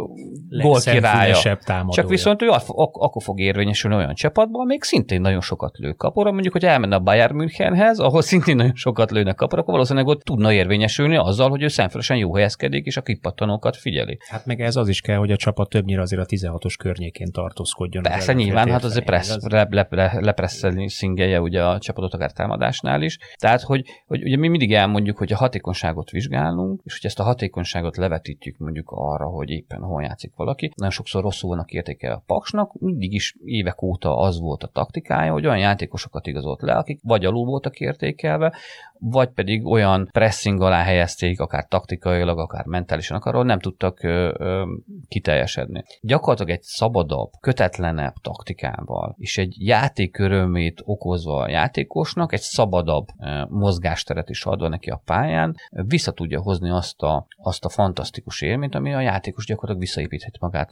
gólkirálya. Csak viszont ő ak- akkor fog érvényesülni olyan csapatban, még szintén nagyon sokat lő kapura, mondjuk, hogy elmenne a Bayern Münchenhez, ahol szintén nagyon sokat lőnek kapura, akkor valószínűleg ott tudna érvényesülni azzal, hogy ő szemfelesen jó helyezkedik, és a kipattanókat figyeli. Hát meg ez az is kell, hogy a csapat többnyire azért a tizenhatos környékén tartózkodjon. Persze, nyilván, hát azért pressz, le, le, le, lepresszelni szingelje ugye a csapatot akár támadásnál is. Tehát, hogy, hogy ugye mi mindig elmondjuk, hogy a hatékonyságot vizsgálunk, és hogy ezt a hatékonyságot levetítjük mondjuk arra, hogy éppen hol játszik valaki. Nagyon sokszor rosszul vannak értéke a Paksnak, mindig is évek óta az volt a taktikája, hogy olyan játékosokat igazolt le, akik vagy alul voltak értékelve, vagy pedig olyan pressing alá helyezték, akár taktikailag, akár mentálisan, akár nem tudtak ö, ö, kiteljesedni. Gyakorlatilag egy szabadabb, kötetlenebb taktikával, és egy játék örömét okozva a játékosnak, egy szabadabb ö, mozgásteret is adva neki a pályán, vissza tudja hozni azt a, azt a fantasztikus élményt, ami a játékos gyakorlatilag visszaépítheti magát.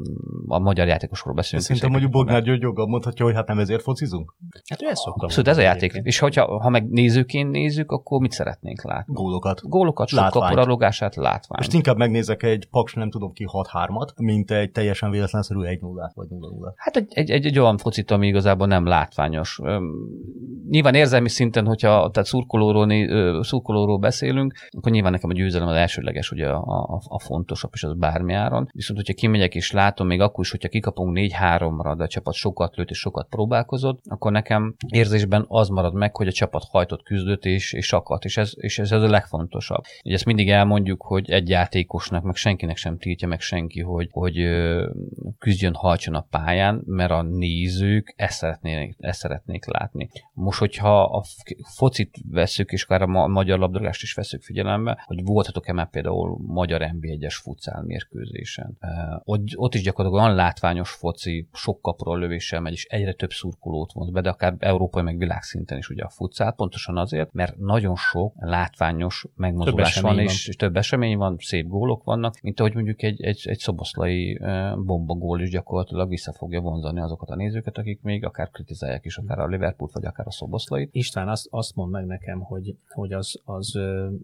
A magyar játékosról beszélünk. Szerintem mondjuk Bognár György joggal mondhatja, hogy hát nem ezért focizunk? Hát ő ezt szokta. Szóval ez a játék. Egyébként. És hogyha, ha meg nézőként nézzük, akkor mit szeretnénk látni? Gólokat. Gólokat, sok kapuralogását, látványt. Most inkább megnézek egy Paks, nem tudom ki, hat hármat, mint egy teljesen véletlenszerű egy nullát vagy nulla nulla. Hát egy, egy, egy, egy olyan focit, ami igazából nem látványos. Nyilván érzelmi szinten, hogyha tehát szurkolóról, szurkolóról beszélünk, akkor nyilván nekem a győzelem az elsődleges, ugye a, a, a fontosabb, és az bármi áron. Viszont, hogyha kimegyek és látom, még akkor is, hogyha kikapunk négy háromra, de a csapat sokat lőtt és sokat próbálkozott, akkor nekem érzésben az marad meg, hogy a csapat hajtott, küzdött és, és akadt, és ez, és ez a legfontosabb. Ugye ezt mindig elmondjuk, hogy egy játékosnak, meg senkinek sem tiltja meg senki, hogy, hogy küzdjön, hajtson a pályán, mert a nézők ezt szeretnék, ezt szeretnék látni. Most, hogyha a focit veszük, és akár a magyar labdarúgást is veszük figyelembe, hogy voltatok-e már például magyar en bé egyes futszál mérkőzésen. Ott, ott is gyakorlatilag olyan látványos foci, sok kapról lövéssel megy, és egyre több szurkolót vonz be, de akár európai, meg világszinten is ugye a futszál, pontosan azért, mert nagyon sok látványos megmozdulás van, van, és több esemény van, szép gólok vannak, mint ahogy mondjuk egy, egy, egy szoboszlai bombagól is gyakorlatilag vissza fogja vonzani azokat a nézőket, akik még akár kritizálják is, akár a Liverpoolt, vagy akár a szoboszlait. István, azt, azt mondd meg nekem, hogy, hogy az, az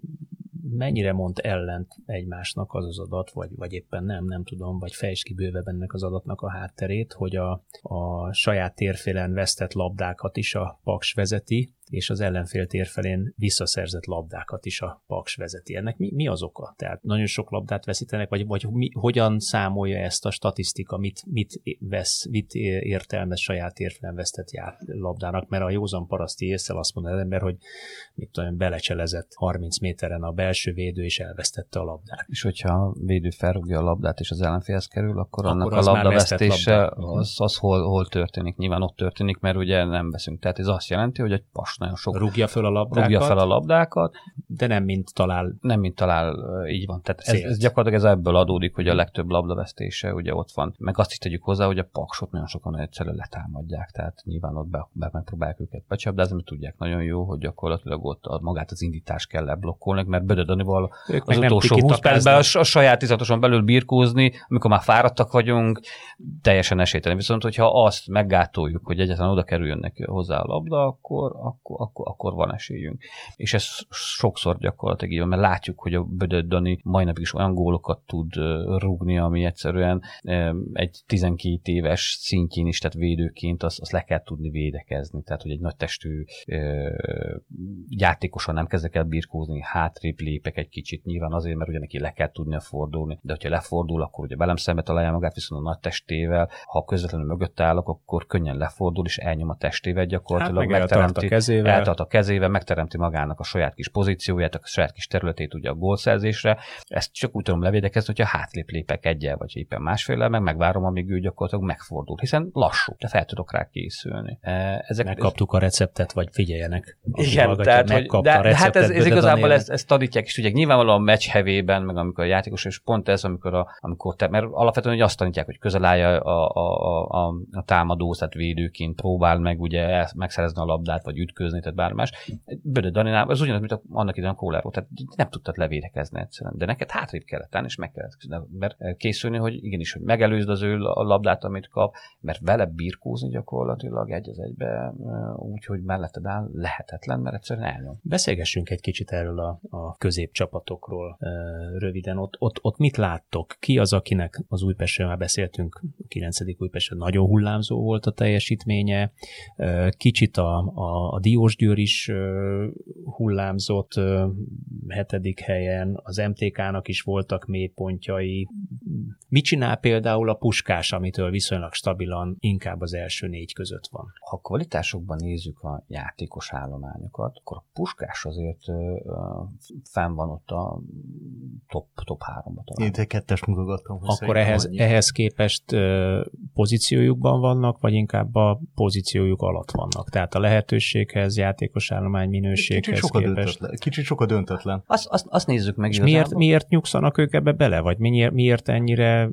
mennyire mond ellent egymásnak az az adat, vagy, vagy éppen nem, nem tudom, vagy fejtsd ki bővebb ennek az adatnak a hátterét, hogy a, a saját térfélen vesztett labdákat is a Paks vezeti, és az ellenfél térfelén visszaszerzett labdákat is a Paks vezeti. Ennek mi, mi az oka? Tehát nagyon sok labdát veszítenek, vagy, vagy mi, hogyan számolja ezt a statisztika, mit, mit vesz, mit értelmez saját térfelen vesztett labdának, mert a józan paraszti ésszel azt mondja az ember, hogy mit tudom, belecselezett harminc méteren a belső védő, és elvesztette a labdát. És hogyha a védő felrúgja a labdát, és az ellenfélhez kerül, akkor, akkor annak a labdavesztése az, az hol, hol történik? Nyilván ott történik, mert ugye nem veszünk. Tehát ez azt jelenti, hogy egy pas nagyon sok rúgja fel a labdákat, rúgja fel a labdákat, de nem mint talál. Nem mint talál, így van. Tehát ez, ez gyakorlatilag ez ebből adódik, hogy a legtöbb labdavesztése ugye ott van. Meg azt is tegyük hozzá, hogy a Paksot nagyon sokan egyszerűen letámadják, tehát nyilván ott be, be megpróbálják őket becsapdázni, mert tudják nagyon jó, hogy gyakorlatilag ott a, magát az indítást kell leblokkolni, mert Bödödanival az utolsó húsz percben a, a saját izatoson belül birkózni, amikor már fáradtak vagyunk, teljesen esélytelen. Viszont, hogyha azt meggátoljuk, hogy egyáltalán oda kerüljön neki hozzá a labda, akkor, akkor Akkor, akkor van esélyünk. És ez sokszor gyakorlatilag így van, mert látjuk, hogy a Bödöd Dani majdnem is olyan gólokat tud rúgni, ami egyszerűen egy tizenkét éves szintjén is, tehát védőként azt, azt le kell tudni védekezni. Tehát, hogy egy nagy testű játékosan nem kezdek el birkózni, hátrébb lépek egy kicsit, nyilván azért, mert ugye neki le kell tudnia fordulni, de hogyha lefordul, akkor ugye velem szembe találja magát, viszont a nagy testével, ha közvetlenül mögött állok, akkor könnyen lefordul, és elnyom a testével gyakorlatilag, hát megteremti. Eltart a kezével, megteremti magának a saját kis pozícióját, a saját kis területét ugye a gólszerzésre. Ezt csak úgy tudom levédekezni, hogyha hátlép lépek egyel, vagy éppen másféllel, meg megvárom, amíg ő gyakorlatilag megfordul, hiszen lassú, de fel tudok rá készülni. Ezek, Megkaptuk a receptet, vagy figyeljenek. Igen, tehát, hogy, de, de hát ez, ez igazából ezt, ezt tanítják, és ugye nyilvánvalóan a meccs hevében, meg amikor a játékos, és pont ez, amikor, a, amikor te, mert alapvetően hogy azt tanítják, hogy közel állj a, a, a, a, a támadó, tehát védőként próbál meg ugye megszerezni a labdát, vagy ütközni, főzni, tehát bármi más. Bödö Daninál, az ugyanaz, mint a, annak idején a Kóláról, tehát nem tudtad levédekezni egyszerűen. De neked hátrébb kellett állni, és meg kellett készülni, hogy igenis, hogy megelőzd az ő a labdát, amit kap, mert vele birkózni gyakorlatilag egy az egybe, úgyhogy melletted áll, lehetetlen, mert egyszerűen elnyom. Beszélgessünk egy kicsit erről a, a középcsapatokról röviden. Ott, ott, ott mit láttok? Ki az, akinek az Újpestről már beszéltünk, a kilencedik Újpestről nagyon hullámzó volt a teljesítménye, kicsit a, a, a Diósgyőr is hullámzott hetedik helyen, az em té ká-nak is voltak mélypontjai. Mit csinál például a Puskás, amitől viszonylag stabilan inkább az első négy között van? Ha a kvalitásokban nézzük a játékos állományokat, akkor a Puskás azért uh, fenn van ott a top, top háromba talán. Én egy kettest mutogattam. Akkor ehhez, ehhez képest uh, pozíciójukban vannak, vagy inkább a pozíciójuk alatt vannak? Tehát a lehetőséghez, játékos állomány minőséghez kicsit képest. Döntetlen. Kicsit sokkal döntetlen. Azt, azt, azt nézzük meg. És miért, miért nyugszanak ők ebbe bele? Vagy miért, miért ennyire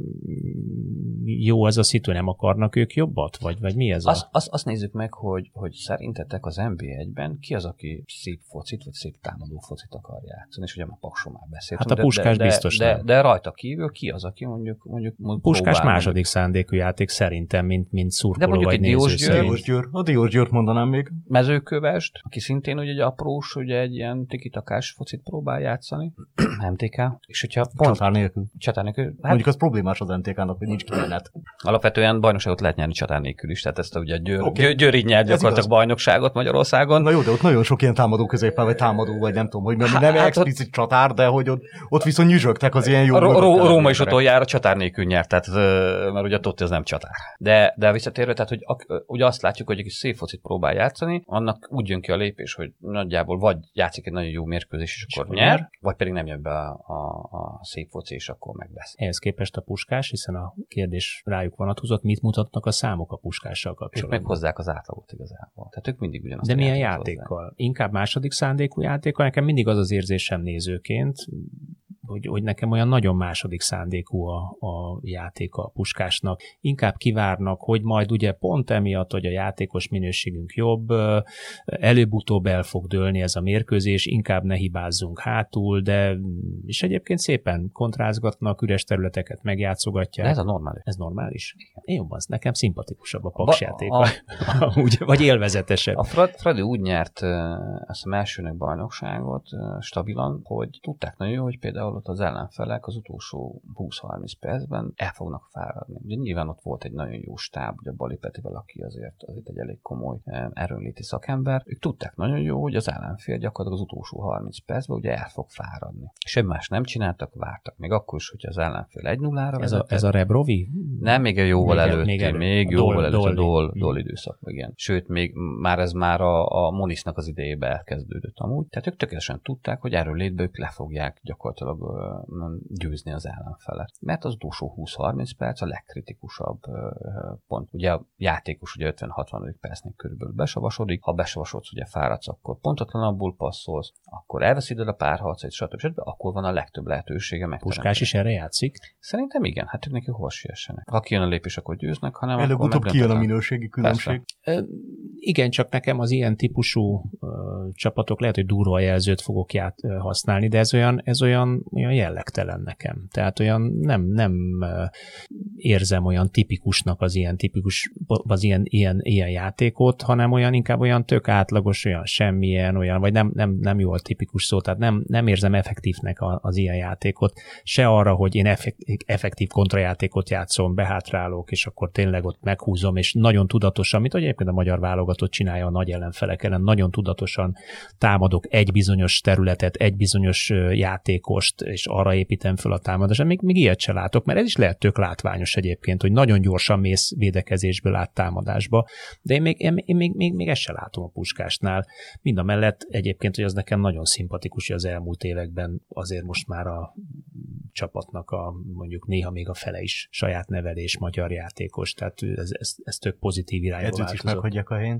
jó ez a szitu, nem akarnak ők jobbat? Vagy, vagy mi ez azt, a... Azt, azt nézzük meg, hogy, hogy szerintetek az en bé egyben ki az, aki szép focit, vagy szép támadó focit akar játszani, és ugye már Paksó már beszélt. Hát a Puskás de, biztos de, nem. De, de rajta kívül ki az, aki mondjuk, mondjuk, mondjuk Puskás próbál, második mondjuk. szándékú játék szerintem, mint, mint szurkoló mondjuk vagy egy néző Diósgyőr, szerint. Diósgyőr. A Diósgyőrt mondanám még. Mezőkövest, aki szintén ugye egy aprós, ugye egy ilyen tikitakás focit próbál játszani, em té ká, és hogyha pont... Csatár nélkül. Csatár nélkül. Hát Mondjuk az problémás az em té ká-nak, hogy nincs kimenet. alapvetően bajnokságot lehet nyerni csatár nélkül is, tehát ezt a, ugye a Győr, Okay. Győr, Győr így nyert gyakorlatilag bajnokságot Magyarországon. Na jó, de ott nagyon sok ilyen támadó középpel, vagy támadó, vagy nem tudom, hogy nem, nem Hát explicit csatár, de hogy ott, ott viszont nyüzsögtek az ilyen jó... A Ró- Ró- Róma is emberek. utoljára csatár nélkül nyert, tehát, mert ugye a Totti az nem csatár. De, de visszatérve, tehát hogy ak- ugye azt látjuk, hogy egy szép focit próbál játszani, annak úgy jön ki a lépés, hogy nagyjából vagy játszik egy nagyon jó mérkőzés, és akkor és nyer, nyer, vagy pedig nem jön be a, a, a szép foci, és akkor megvesz. Ehhez képest a Puskás, hiszen a kérdés rájuk vonatkozott, mit mutatnak a számok a Puskással Ők kapcsolatban. meghozzák az átlagot igazából. Tehát ők mindig ugyanazt. De a milyen játékot játékkal? hozzák. Inkább második szándékú játékkal? Nekem mindig az az érzésem nézőként, hogy, hogy nekem olyan nagyon második szándékú a, a játéka a Puskásnak. Inkább kivárnak, hogy majd ugye pont emiatt, hogy a játékos minőségünk jobb, előbb-utóbb el fog dőlni ez a mérkőzés, inkább ne hibázzunk hátul, de és egyébként szépen kontrázgatnak, üres területeket megjátszogatják. De ez a normális. Ez normális? Igen. Én jobban, nekem szimpatikusabb a A- paksjáték, a- Úgy, vagy élvezetesebb. A Fred, Fradi úgy nyert uh, ezt a másodnak bajnokságot uh, stabilan, hogy tudták nagyon jó, hogy például ott az ellenfelek az utolsó húsz-harminc percben el fognak fáradni. Ugye nyilván ott volt egy nagyon jó stáb, ugye Bali Petivel, aki azért, azért egy elég komoly uh, erőnléti szakember. Ők tudták nagyon jó, hogy az ellenfél gyakorlatilag az utolsó harminc percben ugye el fog fáradni. Semmi más nem csináltak, vártak. Még akkor is, hogyha az ellenfél egy nullára Ez a, ez a Rebrovi? Nem, még jóval Még el- előtt, még még, elő- még a jóval Dol- előtt a Dolly. Dol, Dol időszakban, igen. Sőt, még már ez már a, a Monisznak az idejében elkezdődött amúgy. Tehát ők tökéletesen tudták, hogy erről létbe ők le fogják gyakorlatilag ö, győzni az ellenfelet. Mert az utolsó húsz-harminc perc a legkritikusabb ö, pont. Ugye a játékos ugye ötven-hatvan percnél körülbelül besavasodik. Ha besavasodsz, ugye fáradsz, akkor pontotlanabbul passzolsz, akkor elveszíted a párharcait, stb. stb. Akkor van a legtöbb lehetősége meg. Puskás is erre játszik? Szerintem igen, hát ők neki hova siessenek. Ha kijön a lépés, akkor győznek, hanem akkor Előbb-utóbb kijön a megdöntetlen. minőségi különbség. Ö, Igen, csak nekem az ilyen típusú ö, csapatok, lehet, hogy durva jelzőt fogok ját, ö, használni, de ez olyan, ez olyan, olyan jellegtelen nekem. Tehát olyan nem, nem ö, érzem olyan tipikusnak az ilyen tipikus, az ilyen, ilyen, ilyen játékot, hanem olyan inkább olyan tök átlagos, olyan semmilyen, olyan, vagy nem, nem, nem jó a tipikus szó, tehát nem, nem érzem effektívnek a, az ilyen játékot. Se arra, hogy én effektív, effektív kontrajátékot játszom, behátrálok, és akkor tényleg ott meghúzom, és nagyon tudatosan, mint hogy egyébként a magyar válogatott csinálja a nagy ellenfelek ellen, nagyon tudatosan támadok egy bizonyos területet, egy bizonyos játékost, és arra építem föl a támadást. Még, még ilyet se látok, mert ez is lehet tök látványos egyébként, hogy nagyon gyorsan mész védekezésből át támadásba, de én még, én, én még, még, még ezt se látom a Puskásnál. Mind a mellett egyébként, hogy az nekem nagyon szimpatikus, hogy az elmúlt években azért most már a csapatnak a mondjuk néha még a fele is saját nevelés magyar játékos, tehát ez, ez, ez tök pozitív irányba Edzőt is változott. meghagyják a helyén.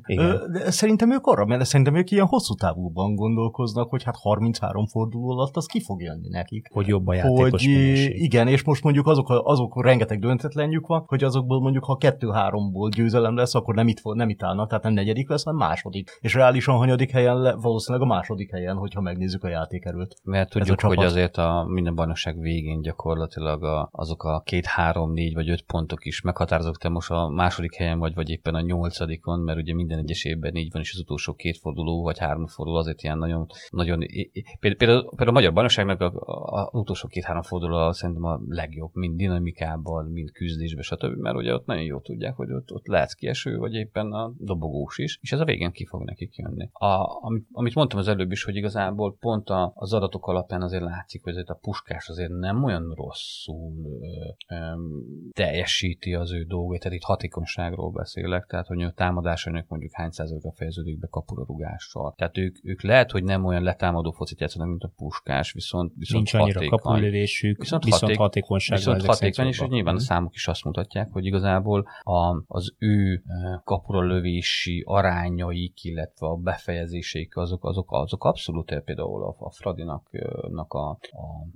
Ö, de szerintem ők arra, mert szerintem ők ilyen hosszú távúban gondolkoznak, hogy hát harminchárom forduló alatt az ki fog jönni nekik. Hogy jobb a játékos minőség. Igen, és most mondjuk azok, azok rengeteg döntetlenjük van, hogy azokból mondjuk, ha kettő-háromból győzelem lesz, akkor nem itt, nem itt állnak, tehát nem negyedik lesz, hanem második. És reálisan hanyadik helyen, le, valószínűleg a második helyen, hogyha megnézzük a játékerőt. Mert tudjuk, hogy azért a minden bajnokság végén gyakorlatilag a, azok a két, három, négy vagy öt pontok is meghatározok, te most a második helyen vagy, vagy éppen a nyolcadikon, mert ugye minden egyes évben így van, és az utolsó két forduló, vagy három forduló azért ilyen nagyon, nagyon például, például, például a magyar bajnokságnak az utolsó két-három forduló szerintem a legjobb, mind dinamikában, mind küzdésben, stb. Mert ugye ott nagyon jól tudják, hogy ott, ott lehetsz kieső, vagy éppen a dobogós is, és ez a végén ki fog nekik jönni. A, amit, amit mondtam az előbb is, hogy igazából pont a, az adatok alapján azért látszik, hogy azért a Puskás azért nem olyan rosszul ö, ö, teljesíti az ő dolgait, tehát itt hatékonyságról beszélek, tehát hogy a támadásainak mondjuk hány százaléka fejeződik be kapura rugással. Tehát ők, ők lehet, hogy nem olyan letámadó focit játszanak, mint a Puskás, viszont, viszont nincs annyira kapulövésük, viszont, viszont haték, hatékonyság. Viszont hatékony, és hogy nyilván a számok is azt mutatják, hogy igazából a, az ő kapura lövési arányaik, illetve a befejezéseik, azok, azok, azok abszolút például a, a Fradinak a, a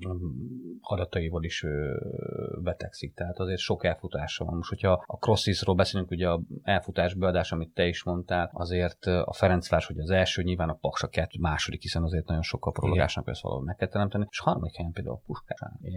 adataival is betegszik, tehát azért sok elfutása van. Most, hogyha a Crossis-ról beszélünk, ugye a elfutás beadás, amit te is mondtál, azért a Ferencváros, hogy az első, nyilván a Paks a kettő, második, hiszen azért nagyon sokkal prologásnak ezt valahol meg kell teremteni, és harmadik helyen például a Puskás.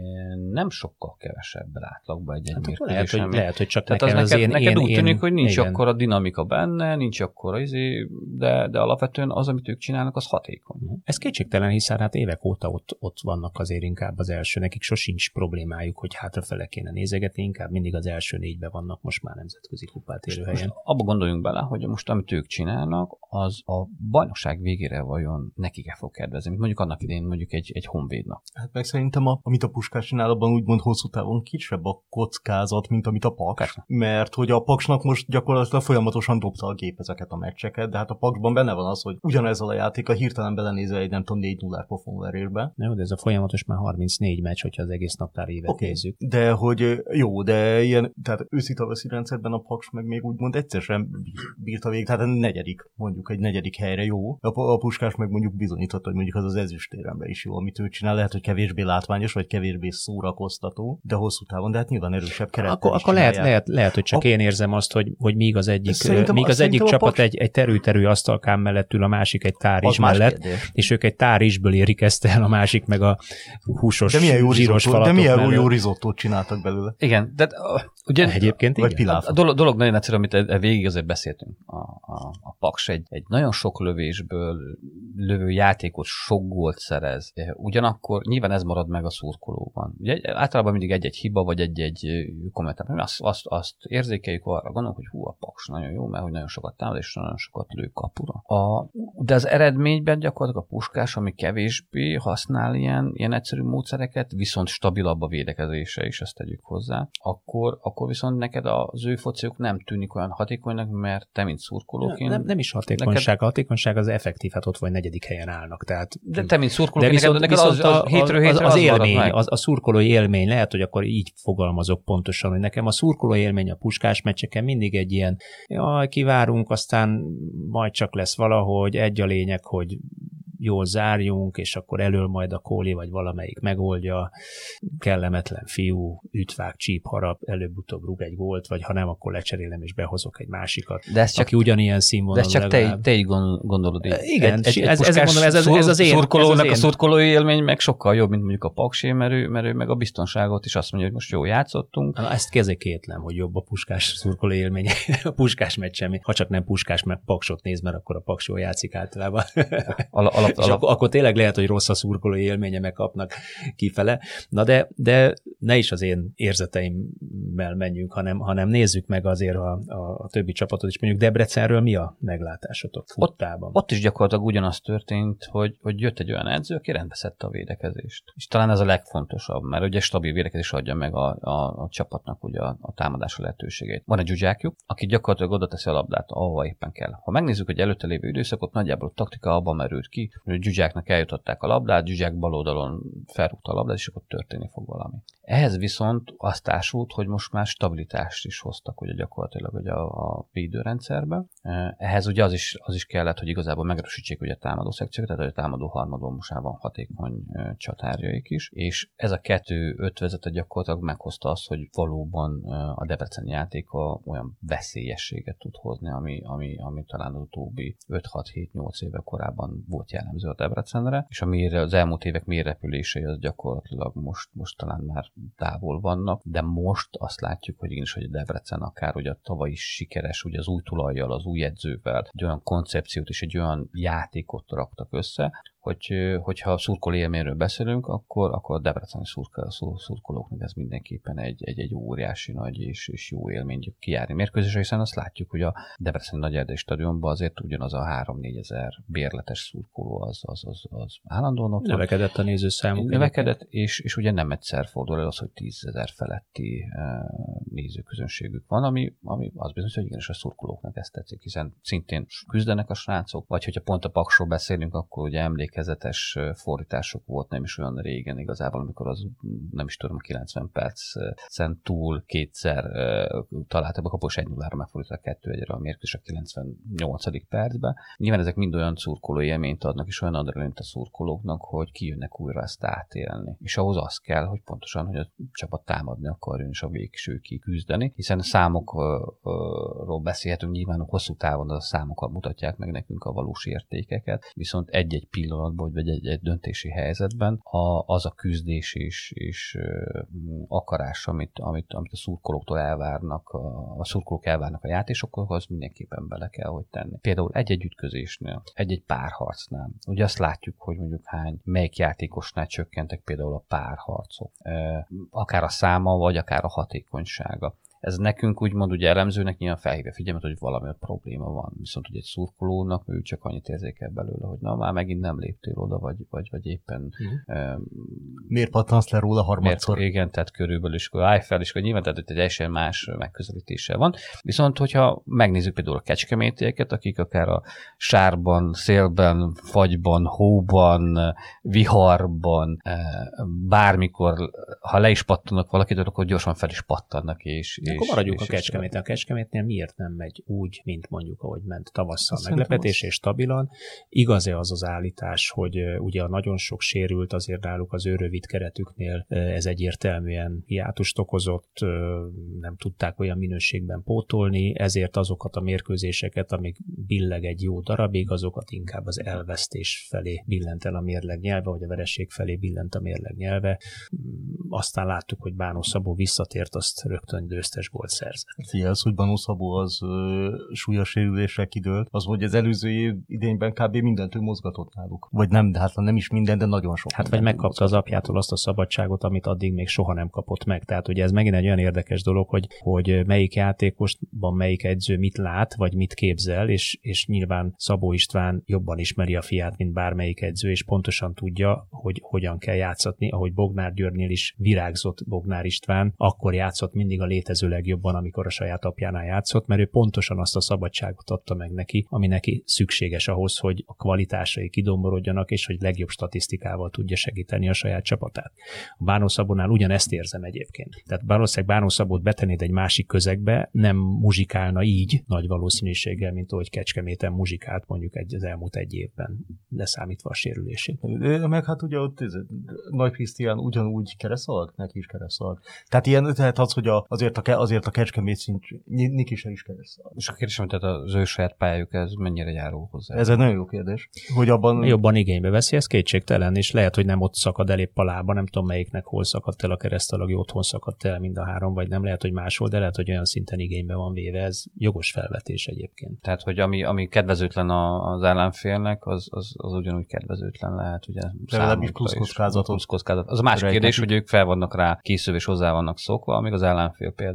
Nem sokkal kevesebbel átlagban egy hát egy lehet, hogy, lehet, hogy csak tehát nekem az az neked, én, neked én, úgy tűnik, én, hogy nincs igen. akkora dinamika benne, nincs akkora izé, de, de alapvetően az, amit ők csinálnak, az hatékony. Ez kétségtelen, hiszen hát évek óta ott, ott vannak azért inkább az első, nekik sosincs problémájuk, hogy hátrafele kéne nézegetni, inkább mindig az első négyben vannak most már nemzetközi kupát érő helyen. Most abba gondoljunk bele, hogy most amit ők csinálnak, az a bajnokság végére vajon nekik fog kedvezni, mint mondjuk annak idején mondjuk egy, egy Honvédnak. Hát meg szerintem, a, amit a Puskás csinál, abban úgymond hosszú távon kisebb a kockázat, mint amit a Paks. Persze. Mert hogy a Paksnak most gyakorlatilag folyamatosan dobta a gép ezeket a meccseket, de hát a Paksban benne van az, hogy ugyanezzel a játék a hirtelen belenézel egy nem tudom négy nullás pofonverésbe. Jó, de ez a folyamatos már harmincnégy meccs, hogyha az egész naptár évet okay. nézzük. De hogy jó, de ilyen, tehát őszi-tavaszi rendszerben a Paks meg még úgymond egyszer sem bírta végig, tehát a negyedik, mondjuk egy negyedik helyre jó. A, a Puskás meg mondjuk bizonyította, hogy mondjuk az az ezüstéremre is jó, amit ő csinál, lehet, hogy kevésbé látványos, vagy kevésbé szórakoztató, de hosszú távon, de hát nyilván erősebb kerettel. Akkor, akkor lehet, lehet, lehet, hogy csak a... én érzem azt, hogy, hogy míg az egyik, míg az egyik csapat Paks... egy, egy terű-terű asztalkám mellett ül, a másik egy tárizs mellett, kérdés. És ők egy tárizsből érik ezt el, a másik meg a húsos, zsíros falatok. De milyen jó rizottót csináltak belőle. Igen, de ugye egyébként vagy igen. A dolog, dolog nagyon egyszerű, amit végig azért beszéltünk. A, a, a Paks egy, egy nagyon sok lövésből lövő játékot sok gólt szerez. Ugyanakkor nyilván ez marad meg a szurkolóban. Ugye általában mindig egy-egy hiba, vagy egy-egy kommentár. Azt, azt, azt érzékeljük, arra gondolunk, hogy hú, a Paks nagyon jó, mert hogy nagyon sokat támad, és nagyon sokat lő kapura. A, de az eredményben gyakorlatilag a Puskás, ami kevésbé használ ilyen, ilyen egyszerű módszereket, viszont stabilabb a védekezése is, ezt tegyük hozzá, akkor, akkor viszont neked az ő fociuk nem tűnik olyan hatékonynak, mert te, mint szurkolóként... Nem, nem is hatékonyság, neked... a hatékonyság az effektív, hát ott vagy negyedik helyen állnak. Tehát, de te, mint szurkolóként, neked, neked az, az, az hétről hétre az, az, az élmény, az, a szurkolói élmény, lehet, hogy akkor így fogalmazok pontosan, hogy nekem a szurkolói élmény a Puskás meccseken mindig egy ilyen, jaj, kivárunk, aztán majd csak lesz valahogy, egy a lényeg, hogy jól zárjunk, és akkor elől majd a Kóli, vagy valamelyik megoldja, kellemetlen fiú, ütvág, csíp, harap, előbb-utóbb rúg egy gólt, vagy ha nem, akkor lecserélem, és behozok egy másikat, de ez csak, aki ugyanilyen színvonalú. De ez csak te, te így gondolod. Így. Igen, egy, egy, ez, ez, mondom, ez, ez, ez az én. Szurkolónak a szurkolói élmény meg sokkal jobb, mint mondjuk a Paksé, mert ő, mert ő meg a biztonságot is azt mondja, hogy most jól játszottunk. Na, ezt kezékétlem, hogy jobb a Puskás szurkolói élmény a Puskás meccsen, ha csak nem Puskás, meg Paksot néz, mert akkor a Paks jól játszik általában. Alap, alap, és akkor, akkor tényleg lehet, hogy rossz a szurkolói élménye, megkapnak kifele. Na de, de ne is az én érzeteimmel menjünk, hanem, hanem nézzük meg azért a, a, a többi csapatot is. Mondjuk Debrecenről mi a meglátásotok futtában? Ott, ott is gyakorlatilag ugyanaz történt, hogy, hogy jött egy olyan edző, aki rendbeszedte a védekezést. És talán ez a legfontosabb, mert ugye stabil védekezés adja meg a, a, a csapatnak ugye a, a támadási lehetőségeit. Van egy Zsuzsákjuk, aki gyakorlatilag oda teszi a labdát, ahova éppen kell. Ha megnézzük, hogy előtte lévő időszakot, nagyjából a taktika abban merült ki, Zsuzsáknak eljutották a labdát, Zsuzsák bal oldalon felrúgta a labdát, és akkor történni fog valami. Ehhez viszont azt társult, hogy most már stabilitást is hoztak ugye gyakorlatilag ugye a, a védőrendszerbe. Ehhez ugye az is, az is kellett, hogy igazából megerősítsék ugye a támadó szekciót, tehát a támadó harmadon most már van hatékony csatárjaik is, és ez a kettő ötvezete gyakorlatilag meghozta azt, hogy valóban a Debrecen játéka olyan veszélyességet tud hozni, ami, ami, ami talán az utóbbi öt-hat-hét-nyolc éve korábban volt jellemző a Debrecenre, és a mérre, az elmúlt évek mérrepülései az gyakorlatilag most, most talán már távol vannak, de most azt látjuk, hogy igenis, hogy a Debrecen akár ugye a tavaly is sikeres, ugye az új tulajjal, az új edzővel, egy olyan koncepciót és egy olyan játékot raktak össze, hogy, hogyha a szurkoló élményről beszélünk, akkor, akkor a debreceni szurkolóknak ez mindenképpen egy, egy, egy óriási nagy és, és jó élmény kijárni mérkőzésre, hiszen azt látjuk, hogy a Debreceni Nagy Erdély stadionban azért ugyanaz a három-négy ezer bérletes szurkoló az, az, az, az állandóan ott növekedett a nézőszámuk. Növekedett, és, és ugye nem egyszer fordul el az, hogy tízezer feletti uh, nézőközönségük van, ami, ami az bizonyos, hogy igenis a szurkolóknak ezt tetszik, hiszen szintén küzdenek a srácok, vagy hogyha pont a Paksról beszélünk, akkor ugye emlékezetes fordítások volt nem is olyan régen igazából, amikor az nem is tudom, kilencven percen túl kétszer uh, találtak a kapos egy nullára megfordítva kettő egyre a mérkőzés a kilencvennyolcadik percben. Nyilván ezek mind olyan szurkoló élményt adnak, és olyan adrenalint a szurkolóknak, hogy kijönnek újra ezt átélni. És ahhoz az kell, hogy pontosan, hogy a csapat támadni akarjon, és a végsőkig küzdeni, hiszen a számokról beszélhetünk, nyilván a hosszú távon a számokat mutatják meg nekünk a valós értékeket, viszont egy-egy pillanatban, vagy egy-egy döntési helyzetben a, az a küzdés és, és akarás, amit, amit, amit a szurkolóktól elvárnak, a, a szurkolók elvárnak a játékosokhoz, az mindenképpen bele kell, hogy tenni. Például egy-egy ütközésnél, egy-egy párharcnál. Ugye azt látjuk, hogy mondjuk hány, melyik játékosnál csökkentek például a párharcok. Akár a száma, vagy akár a hatékonysága. Ez nekünk úgymond ugye elemzőnek nyilván felhívja figyelmet, hogy valami ott probléma van. Viszont ugye egy szurkolónak ő csak annyit érzékel belőle, hogy na már megint nem léptél oda, vagy, vagy, vagy éppen... Mm. Um, miért pattansz le róla harmadszor? Miért, igen, tehát körülbelül is, akkor állj fel, és akkor nyilván tehát egy teljesen más megközelítéssel van. Viszont, hogyha megnézzük például a kecskemétieket, akik akár a sárban, szélben, fagyban, hóban, viharban, bármikor, ha le is pattanak valakit, akkor gyorsan fel is pattannak, és akkor maradjunk a Kecskeméten. A Kecskemétnél miért nem megy úgy, mint mondjuk, ahogy ment tavasszal meglepetés és stabilan? Igaz-e az az állítás, hogy ugye a nagyon sok sérült azért náluk az ő rövid keretüknél ez egyértelműen hiátust okozott, nem tudták olyan minőségben pótolni, ezért azokat a mérkőzéseket, amik billeg egy jó darabig, azokat inkább az elvesztés felé billent el a mérleg nyelve, vagy a vereség felé billent a mérleg nyelve. Aztán láttuk, hogy Bánó Szabó visszatért, azt rögtön győztes gólt szerzett. Figyelj, az, hogy Bánó Szabó az ö, súlyos sérülésre kidőlt, az, hogy az előző év idényben kb. Mindent ő mozgatott náluk. Vagy nem, de hát nem is minden, de nagyon sok. Hát vagy megkapta az apjától azt a szabadságot, amit addig még soha nem kapott meg. Tehát ugye ez megint egy olyan érdekes dolog, hogy, hogy melyik játékosban melyik edző mit lát, vagy mit képzel, és, és nyilván Szabó István jobban ismeri a fiát, mint bármelyik edző, és pontosan tudja, hogy hogyan kell játszatni, ahogy Bognár Györgynél is virágzott Bognár István, akkor játszott mindig a létező legjobban, amikor a saját apjánál játszott, mert ő pontosan azt a szabadságot adta meg neki, ami neki szükséges ahhoz, hogy a kvalitásai kidomborodjanak, és hogy legjobb statisztikával tudja segíteni a saját csapatát. A Bánó Szabónál ugyanezt érzem egyébként. Tehát valószínűleg Bánó Szabót betennéd egy másik közegbe, nem muzsikálna így nagy valószínűséggel, mint ahogy Kecskeméten muzsikált mondjuk egy, az elmúlt egy évben, leszámítva a sérülését. De meg hát ugye ott ez, Nagy Krisztián ugyanúgy keresztalt, neki is keresztalt. Tehát ilyen, tehát az, hogy a, azért, a, azért a Kecskemét szint Nikise is keresztalt. És a kérdésem, tehát az ő saját pályájuk ez mennyire járul hozzá? Ez egy nagyon jó kérdés. Hogy abban... Jobban igénybe veszi, ez kétségtelen, és lehet, hogy nem ott szakad el épp a lába, nem tudom melyiknek hol szakadt el a keresztalag, otthon szakadt el mind a három, vagy nem lehet, hogy máshol, de lehet, hogy olyan szinten igénybe van véve, ez jogos felvetés egyébként. Tehát, hogy ami, ami kedvezőtlen az ellenfélnek, az, az, az ugyanúgy kedvezőtlen lehet, ugye? Legalábbis plusz kockázatot. Plusz kockázat. Az a másik kérdés, hogy ők fel vannak rá készülve és hozzá vannak szokva, amíg az ellenfél például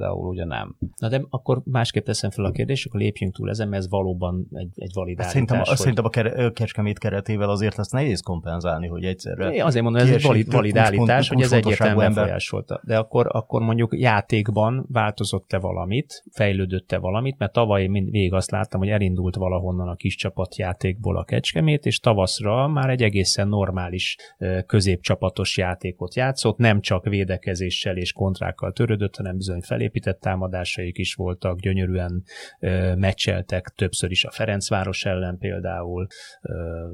például ugye nem. Na de akkor másképp teszem fel a kérdést, akkor lépjünk túl ezen, mert ez valóban egy, egy valid állítás. Szerintem, hogy... szerintem a kere, Kecskemét keretével azért lesz nehéz kompenzálni, hogy egyszerre... Én azért mondom, ez egy valid, valid állítás, hogy ez egyértelműen befolyásolta. De akkor, akkor mondjuk játékban változott-e valamit, fejlődött-e valamit, mert tavaly végig azt láttam, hogy elindult valahonnan a kis csapatjátékból a Kecskemét, és tavaszra már egy egészen normális középcsapatos játékot játszott, nem csak védekezéssel és kontrákkal törődött, hanem bizony felépített támadásaik is voltak, gyönyörűen ö, meccseltek, többször is a Ferencváros ellen például. Ö,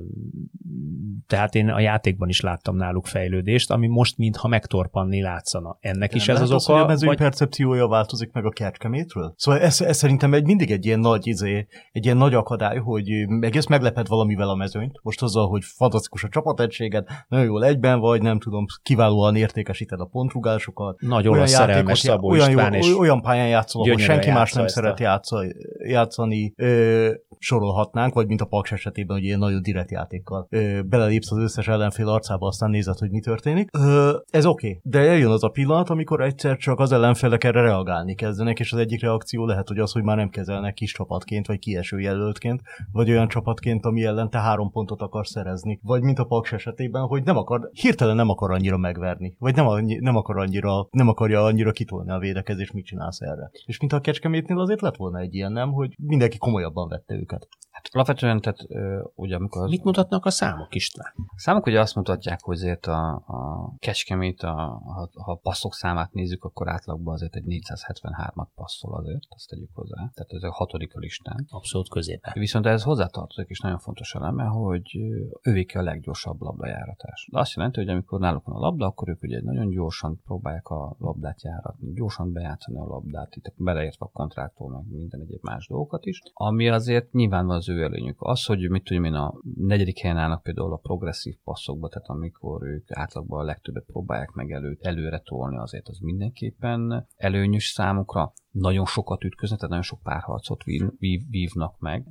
tehát én a játékban is láttam náluk fejlődést, ami most mintha megtorpanni látszana. Ennek de is ez az oka? Az, hogy a mezőny vagy... percepciója változik meg a Kecskemétről? Szóval ez, ez szerintem egy, mindig egy ilyen nagy izé, egy ilyen nagy akadály, hogy egész megleped valamivel a mezőnyt. Most azzal, hogy fantasztikus a csapategységed, nagyon jól egyben vagy, nem tudom, kiválóan értékesíted a pontrúgásokat. Nagyon olyan szerelmes Szabó olyan, István, jó, és olyan pályán játszol, ahol senki más nem a... szeret játszani, játszani ö, sorolhatnánk, vagy mint a Paks esetében, hogy ilyen nagyon direkt játékkal ö, belelépsz az összes ellenfél arcába, aztán nézed, hogy mi történik. Ö, ez oké, okay. De eljön az a pillanat, amikor egyszer csak az ellenfélek erre reagálni kezdenek, és az egyik reakció lehet, hogy az, hogy már nem kezelnek kis csapatként, vagy kieső jelöltként, vagy olyan csapatként, ami ellen te három pontot akar szerezni. Vagy mint a Paks esetében, hogy nem akar, hirtelen nem akar annyira megverni, vagy nem, annyi, nem akar annyira, nem akarja annyira kitolni a védekezést, mit csinálsz erre. És mint a Kecskemétnél azért lett volna egy ilyen, nem, hogy mindenki komolyabban vette őket. Hát alapvetően, tehát ö, ugye amikor... Az... Mit mutatnak a számok, István? A számok ugye azt mutatják, hogy azért a, a Kecskemét, a, a, ha a passzok számát nézzük, akkor átlagban azért egy négyszázhetvenhármat passzol azért, azt tegyük hozzá. Tehát ez a hatodik a listán. Abszolút középen. Viszont ez hozzátartozik, és nagyon fontos eleme, hogy ővék a leggyorsabb labdajáratás. De azt jelenti, hogy amikor náluk van a labda, akkor ők ugye nagyon gyorsan próbálják a labdát járatni, gyorsan bejátszani a labdát, itt beleértve a kontrától, meg minden egyéb más dolgokat is, ami azért nyilván van az ő előnyük. Az, hogy mit tudom én, a negyedik helyen állnak például a progresszív passzokba, tehát amikor ők átlagban a legtöbbet próbálják meg elő, előre tolni, azért az mindenképpen előnyös számukra. Nagyon sokat ütköznek, tehát nagyon sok párharcot vív, vív, vívnak meg.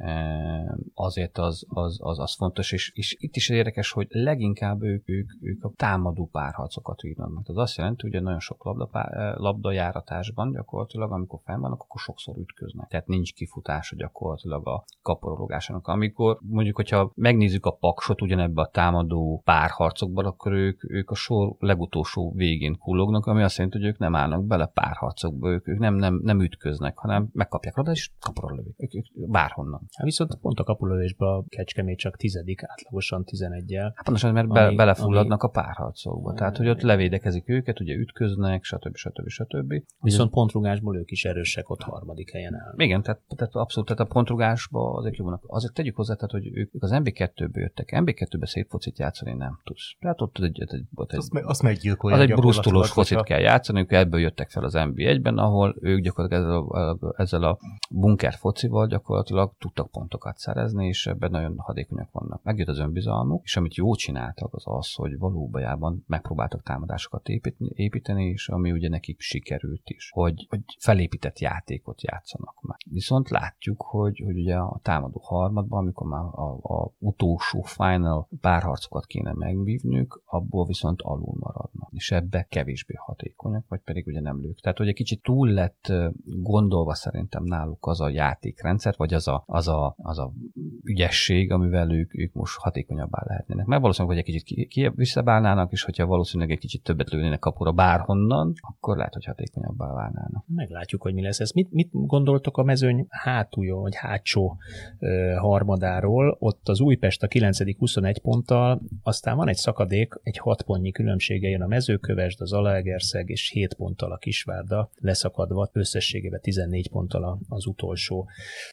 Azért az, az, az, az fontos, és, és itt is érdekes, hogy leginkább ők, ők, ők a támadó párharcokat vívnak meg. Ez azt jelenti, hogy nagyon sok labda, labdajáratásban gyakorlatilag, amikor fenn vannak, akkor sokszor ütköznek. Tehát nincs kifutása gyakorlatilag a kaparológásának. Amikor mondjuk, hogyha megnézzük a Paksot ugyanebbe a támadó párharcokban, akkor ők, ők a sor legutolsó végén kullognak, ami azt jelenti, hogy ők nem állnak bele párharcokba, ők, ők nem, nem, nem nem ütköznek, hanem megkapják labdát, és kapura lövik. Ők, ők bárhonnan. Hát viszont pont a kapulövésben a Kecskemét csak tizedik, átlagosan tizenegyel. Hát pontosan, mert be, ami, belefulladnak ami... a párharcokba. Tehát, hogy ott levédekezik őket, ugye ütköznek, stb. stb. stb. Viszont pontrugásból ők is erősek, ott harmadik helyen állnak. Igen, tehát, tehát abszolút, tehát a pontrugásban azért jó vannak. Azért tegyük hozzá, tehát, hogy ők, ők az em bé kettőből jöttek. em bé kettőbe szép focit játszani nem tudsz. Tehát ott egy, egy, egy, egy, azt, meg, azt meggyilkolják. Az egy brusztulós focit kell játszani, ők ebből jöttek fel az em bé egyben, ahol ők gyakorlatilag ezzel a, ezzel a bunker focival gyakorlatilag tudtak pontokat szerezni, és ebben nagyon hadékonyak vannak. Megjött az önbizalmuk, és amit jó csináltak, az az, hogy valójában megpróbáltak támadásokat építeni, és ami ugye nekik sikerült is, hogy, hogy felépített játékot játszanak meg. Viszont látjuk, hogy, hogy ugye a támadó harmadban, amikor már a, a utolsó final párharcokat kéne megvívniük, abból viszont alul maradnak, és ebbe kevésbé hatékonyak, vagy pedig ugye nem lők. Tehát, hogy egy kicsit túl lett gondolva szerintem náluk az a játékrendszer, vagy az a, az a, az a ügyesség, amivel ők, ők most hatékonyabbá lehetnének. Mert valószínűleg, hogy egy kicsit ki, ki visszabálnának, és hogyha valószínűleg egy kicsit többet lőnének kapura bárhonnan, akkor lehet, hogy hatékonyabbá válnának. Meglátjuk, hogy mi lesz ez. Mit, mit gondoltok a mezőny hátulja, vagy hátsó ö, harmadáról? Ott az Újpest a kilencedik huszonegy ponttal, aztán van egy szakadék, egy hat pontnyi különbsége jön a Mezőkövesd, az Zalaegerszeg, és hét ponttal a Kisvárda leszakadva, összességében tizennégy ponttal az utolsó.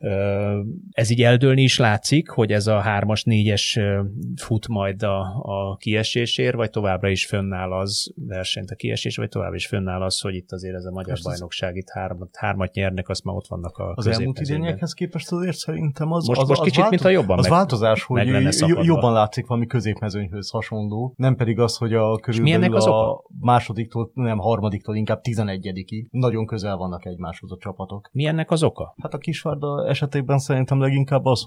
Ez így eldőlni is látszik, hogy ez a hármas, négyes fut majd a, a kiesésért, vagy továbbra is fönnáll az versenyt a kiesés, vagy továbbra is fönnáll az, hogy itt azért ez a magyar most bajnokság itt hármat, hármat nyernek, azt már ott vannak a az elmúlt idényekhez képest azért szerintem az, most, az, most az, kicsit, változ, mint a jobban az meg, változás, hogy jobban látszik valami középmezőnyhöz hasonló, nem pedig az, hogy a körülbelül a másodiktól, nem harmadiktól, inkább tizenegyedikig nagyon közel vannak egymáshoz a csapatok. Mi ennek az oka? Hát a Kisvárda esetében szerintem leginkább az, hogy nekik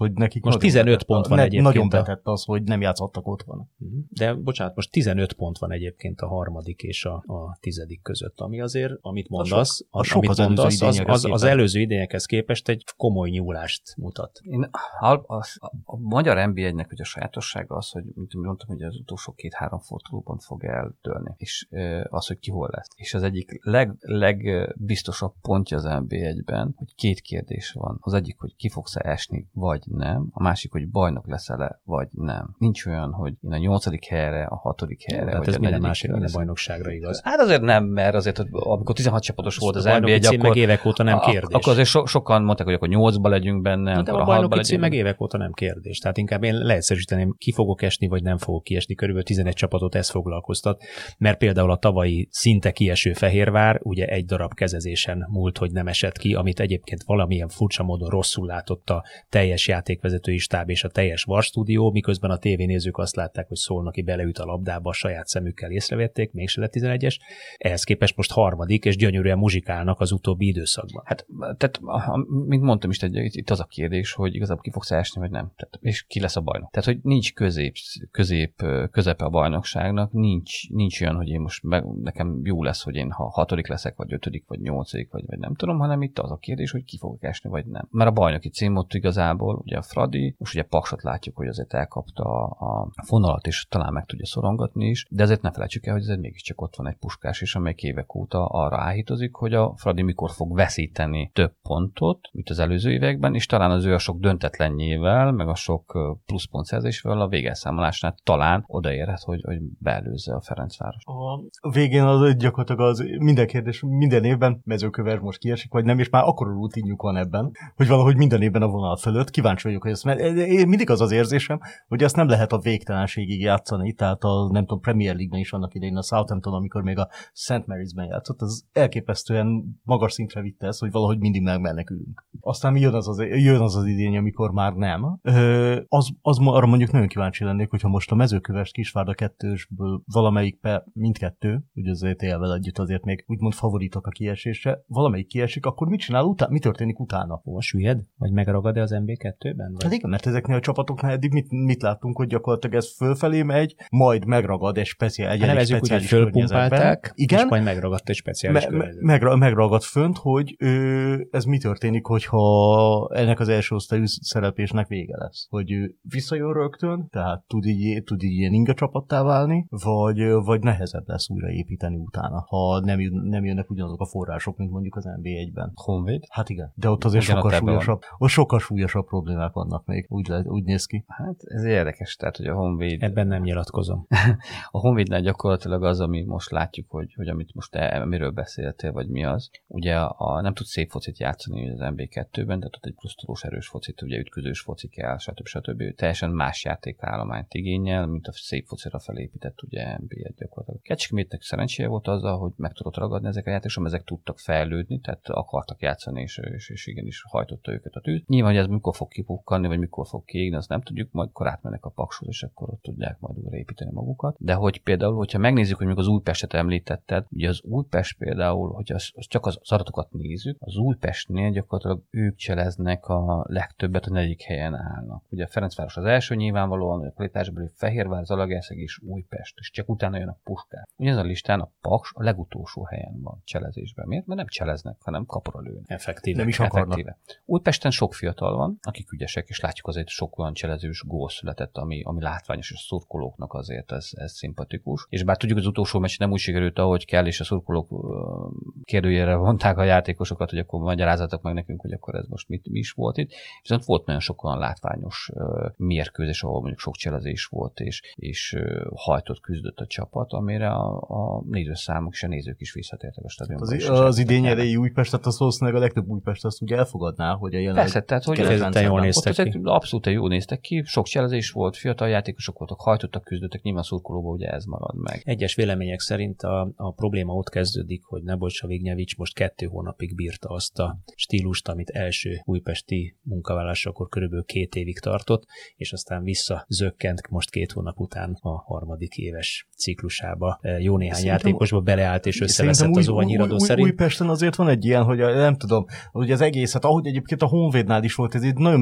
most tizenöt pont van ne, egyébként. Nagyon betett az, hogy nem játszottak otthon. De bocsánat, most tizenöt pont van egyébként a harmadik és a, a tizedik között, ami azért, amit mondasz, a az, a amit az, mondasz az, az, az előző idények. idényekhez képest egy komoly nyúlást mutat. Én, a, a, a magyar en bé egynek ugye a sajátossága az, hogy mint mondtam, hogy az utolsó két-három fordulóban fog eldőlni, és az, hogy ki hol lesz. És az egyik leg, legbiztosabb pontja az en bé egyben, hogy két kérdés van. Az egyik, hogy ki fogsz esni, vagy nem. A másik, hogy bajnok leszel-e, vagy nem. Nincs olyan, hogy én a nyolcadik helyre, a hatodik helyre, hát vagy ez a minden negyedik másik, minden bajnokságra igaz. Hát azért nem, mert azért, amikor tizenhat csapatos volt az en bé egy, akkor... meg évek óta nem a, kérdés. Akkor azért so, sokan mondták, hogy akkor nyolcba legyünk benne. De a bajnoki cím meg évek óta nem kérdés. Tehát inkább én leegyszerűsíteném, ki fogok esni, vagy nem fogok kiesni. Körülbelül tizenegy csapatot ez foglalkoztat, mert például a tavalyi szinte kieső Fehérvár ugye egy darab kezezésen múlt, hogy nem esett ki, amit egyébként valamilyen furcsa módon rosszul látott a teljes játékvezetői stáb és a teljes VAR stúdió, miközben a tévénézők azt látták, hogy Szolnoki beleüt a labdába, a saját szemükkel észrevették, mégse lett tizenegyes. Ehhez képest most harmadik, és gyönyörűen muzsikálnak az utóbbi időszakban. Hát, tehát, mint mondtam is, itt az a kérdés, hogy igazából ki fogsz esni, vagy nem. Tehát, és ki lesz a bajnok. Tehát, hogy nincs közép, közép közepe a bajnokságnak, nincs, nincs olyan, hogy én most meg, nekem jó lesz, hogy én ha hatodik leszek, vagy ötödik, vagy nyolcadik, vagy, vagy nem tudom, hanem itt az a kérdés, hogy ki fogok esni, vagy nem. Mert a bajnoki cím ott igazából, ugye a Fradi, most ugye Paksot látjuk, hogy azért elkapta a fonalat, és talán meg tudja szorongatni is, de azért ne felejtsük el, hogy azért mégiscsak ott van egy Puskás is, amely évek óta arra áhítozik, hogy a Fradi mikor fog veszíteni több pontot, mint az előző években, és talán az ő a sok döntetlenjével, meg a sok pluszpontszerzésével a végelszámolásnál talán odaérhet, hogy, hogy beelőzze a Ferencváros. A végén az gyakorlatilag az minden kérdés, minden évben Mezőköves most kiesik, vagy nem, és már akkora rutinjuk van ebben, hogy valahogy minden évben a vonal fölött. Kíváncsi vagyok, hogy ezt, mert én mindig az az érzésem, hogy ezt nem lehet a végtelenségig játszani, tehát a nem tudom, Premier League-ben is annak idején a Southampton, amikor még a Saint Mary's-ben játszott, az elképesztően magas szintre vitte ezt, hogy valahogy mindig megmenekülünk. Aztán jön az az, jön az, az idény, amikor már nem. Ö, az, az arra mondjuk nagyon kíváncsi lennék, hogyha most a Mezőkövesd Kisvárda kettősből valamelyik be, mindkettő, ugye az é té el-vel együtt azért még úgymond favoritok a kiesésre, valamelyik kiesik, akkor mit csinál utána? Mi történik utána? Ó, süllyed? Vagy megragad-e az en bé kettőben? Vagy? Hát igen, mert ezeknél a csapatoknál eddig mit, mit láttunk, hogy gyakorlatilag ez fölfelé megy, majd megragad egy speciális egy nevezzük úgy, hogy fölpumpálták, igen, és majd megragadt egy speciális me- me- megra- megragad fönt, hogy ö, ez mi történik, hogyha ennek az első osztályú szereplésnek vége lesz. Hogy ő visszajön rögtön, tehát tud így, tud így ilyen inga csapattá válni, vagy, vagy nehezebb lesz újraépíteni utána, ha nem, jön, nem jönnek ugyanazok a források, mint mondjuk az en bé egyben. Honvéd? Hát igen, de ott azért igen, sokkal ott súlyosabb, ott sokkal súlyosabb problémák vannak még, úgy, le, úgy néz ki. Hát ez érdekes, tehát hogy a Honvéd... Ebben nem nyilatkozom. A Honvédnál gyakorlatilag az, ami most látjuk, hogy, hogy amit most te, miről beszéltél, vagy mi az. Ugye a, nem tud szép focit játszani az en bé kettőben, tehát ott egy plusztolós erős focit, ugye ütközős foci kell, stb. stb. Teljesen más játékállományt igényel, mint a szép focira felépített ugye en bé egy gyakorlatilag. Kecskemétnek szerencséje volt azzal, hogy meg tudott ragadni ezek a játékosok, ezek tudtak fejlődni, tehát akartak játszani, és, és, és igenis hajtotta őket a tűz. Nyilván, hogy ez mikor fog kipukkanni, vagy mikor fog kiégni, azt nem tudjuk, majd akkor átmennek a Pakshoz, és akkor ott tudják majd újra építeni magukat. De hogy például, hogyha megnézzük, hogy még az Újpestet említetted, ugye az Újpest például, hogyha az, az csak az adatokat nézzük, az Újpestnél gyakorlatilag ők cseleznek a legtöbbet, a negyedik helyen állnak. Ugye a Ferencváros az első nyilvánvalóan, a kvalitásbeli Fehérvár, Zalaegerszeg és Újpest, és csak utána jön a Puskás. Ugyanaz a listán a Paks a legutolsó helyen van cselezésben. Miért? Mert nem cseleznek, hanem kapra lőnek. Effektíve. Nem is akarnak. Effektíve. Újpesten sok fiatal van, akik ügyesek, és látjuk azért sok olyan cselezős gól született, ami, ami látványos, és a szurkolóknak azért ez, ez szimpatikus. És bár tudjuk, az utolsó meccs nem úgy sikerült, ahogy kell, és a szurkolók kérdőjére vonták a játékosokat, hogy akkor magyarázatok meg nekünk, hogy akkor ez most mit, mi is volt itt. Viszont volt nagyon sok olyan látványos uh, mérkőzés, ahol mondjuk sok cselezés volt, és, és uh, hajtott küzdött a csapat, amire a, a nézőszámok és a nézők is visszatértek a stadionban. Az, az idény elejé Újpestet, az valószínűleg a legtöbb Újpest azt ugye elfogadná, hogy a jelenleg... Persze, tehát hogy kifejezetten jól néztek ki. Abszolút jól néztek ki, sok cselezés volt, fiatal játékosok voltak, hajtottak, küzdöttek, nyilván szurkolóba ugye ez marad meg. Egyes vélemények szerint a, a probléma ott kezdődik, hogy Nebojsa Vignyevics most kettő hónapig bírta azt a stílust, amit első újpesti munkavállásakor körülbelül két évig tartott, és aztán visszazökkent most két hónap után a harmadik éves ciklusába. Jó néhány szerintem, játékosba beleállt és összeveszett az óvanyíradó szerint. Újpesten azért van egy ilyen, hogy a, nem tudom, hogy az egészet, ahogy egyébként a Honvédnál is volt, ez egy nagyon meghatározó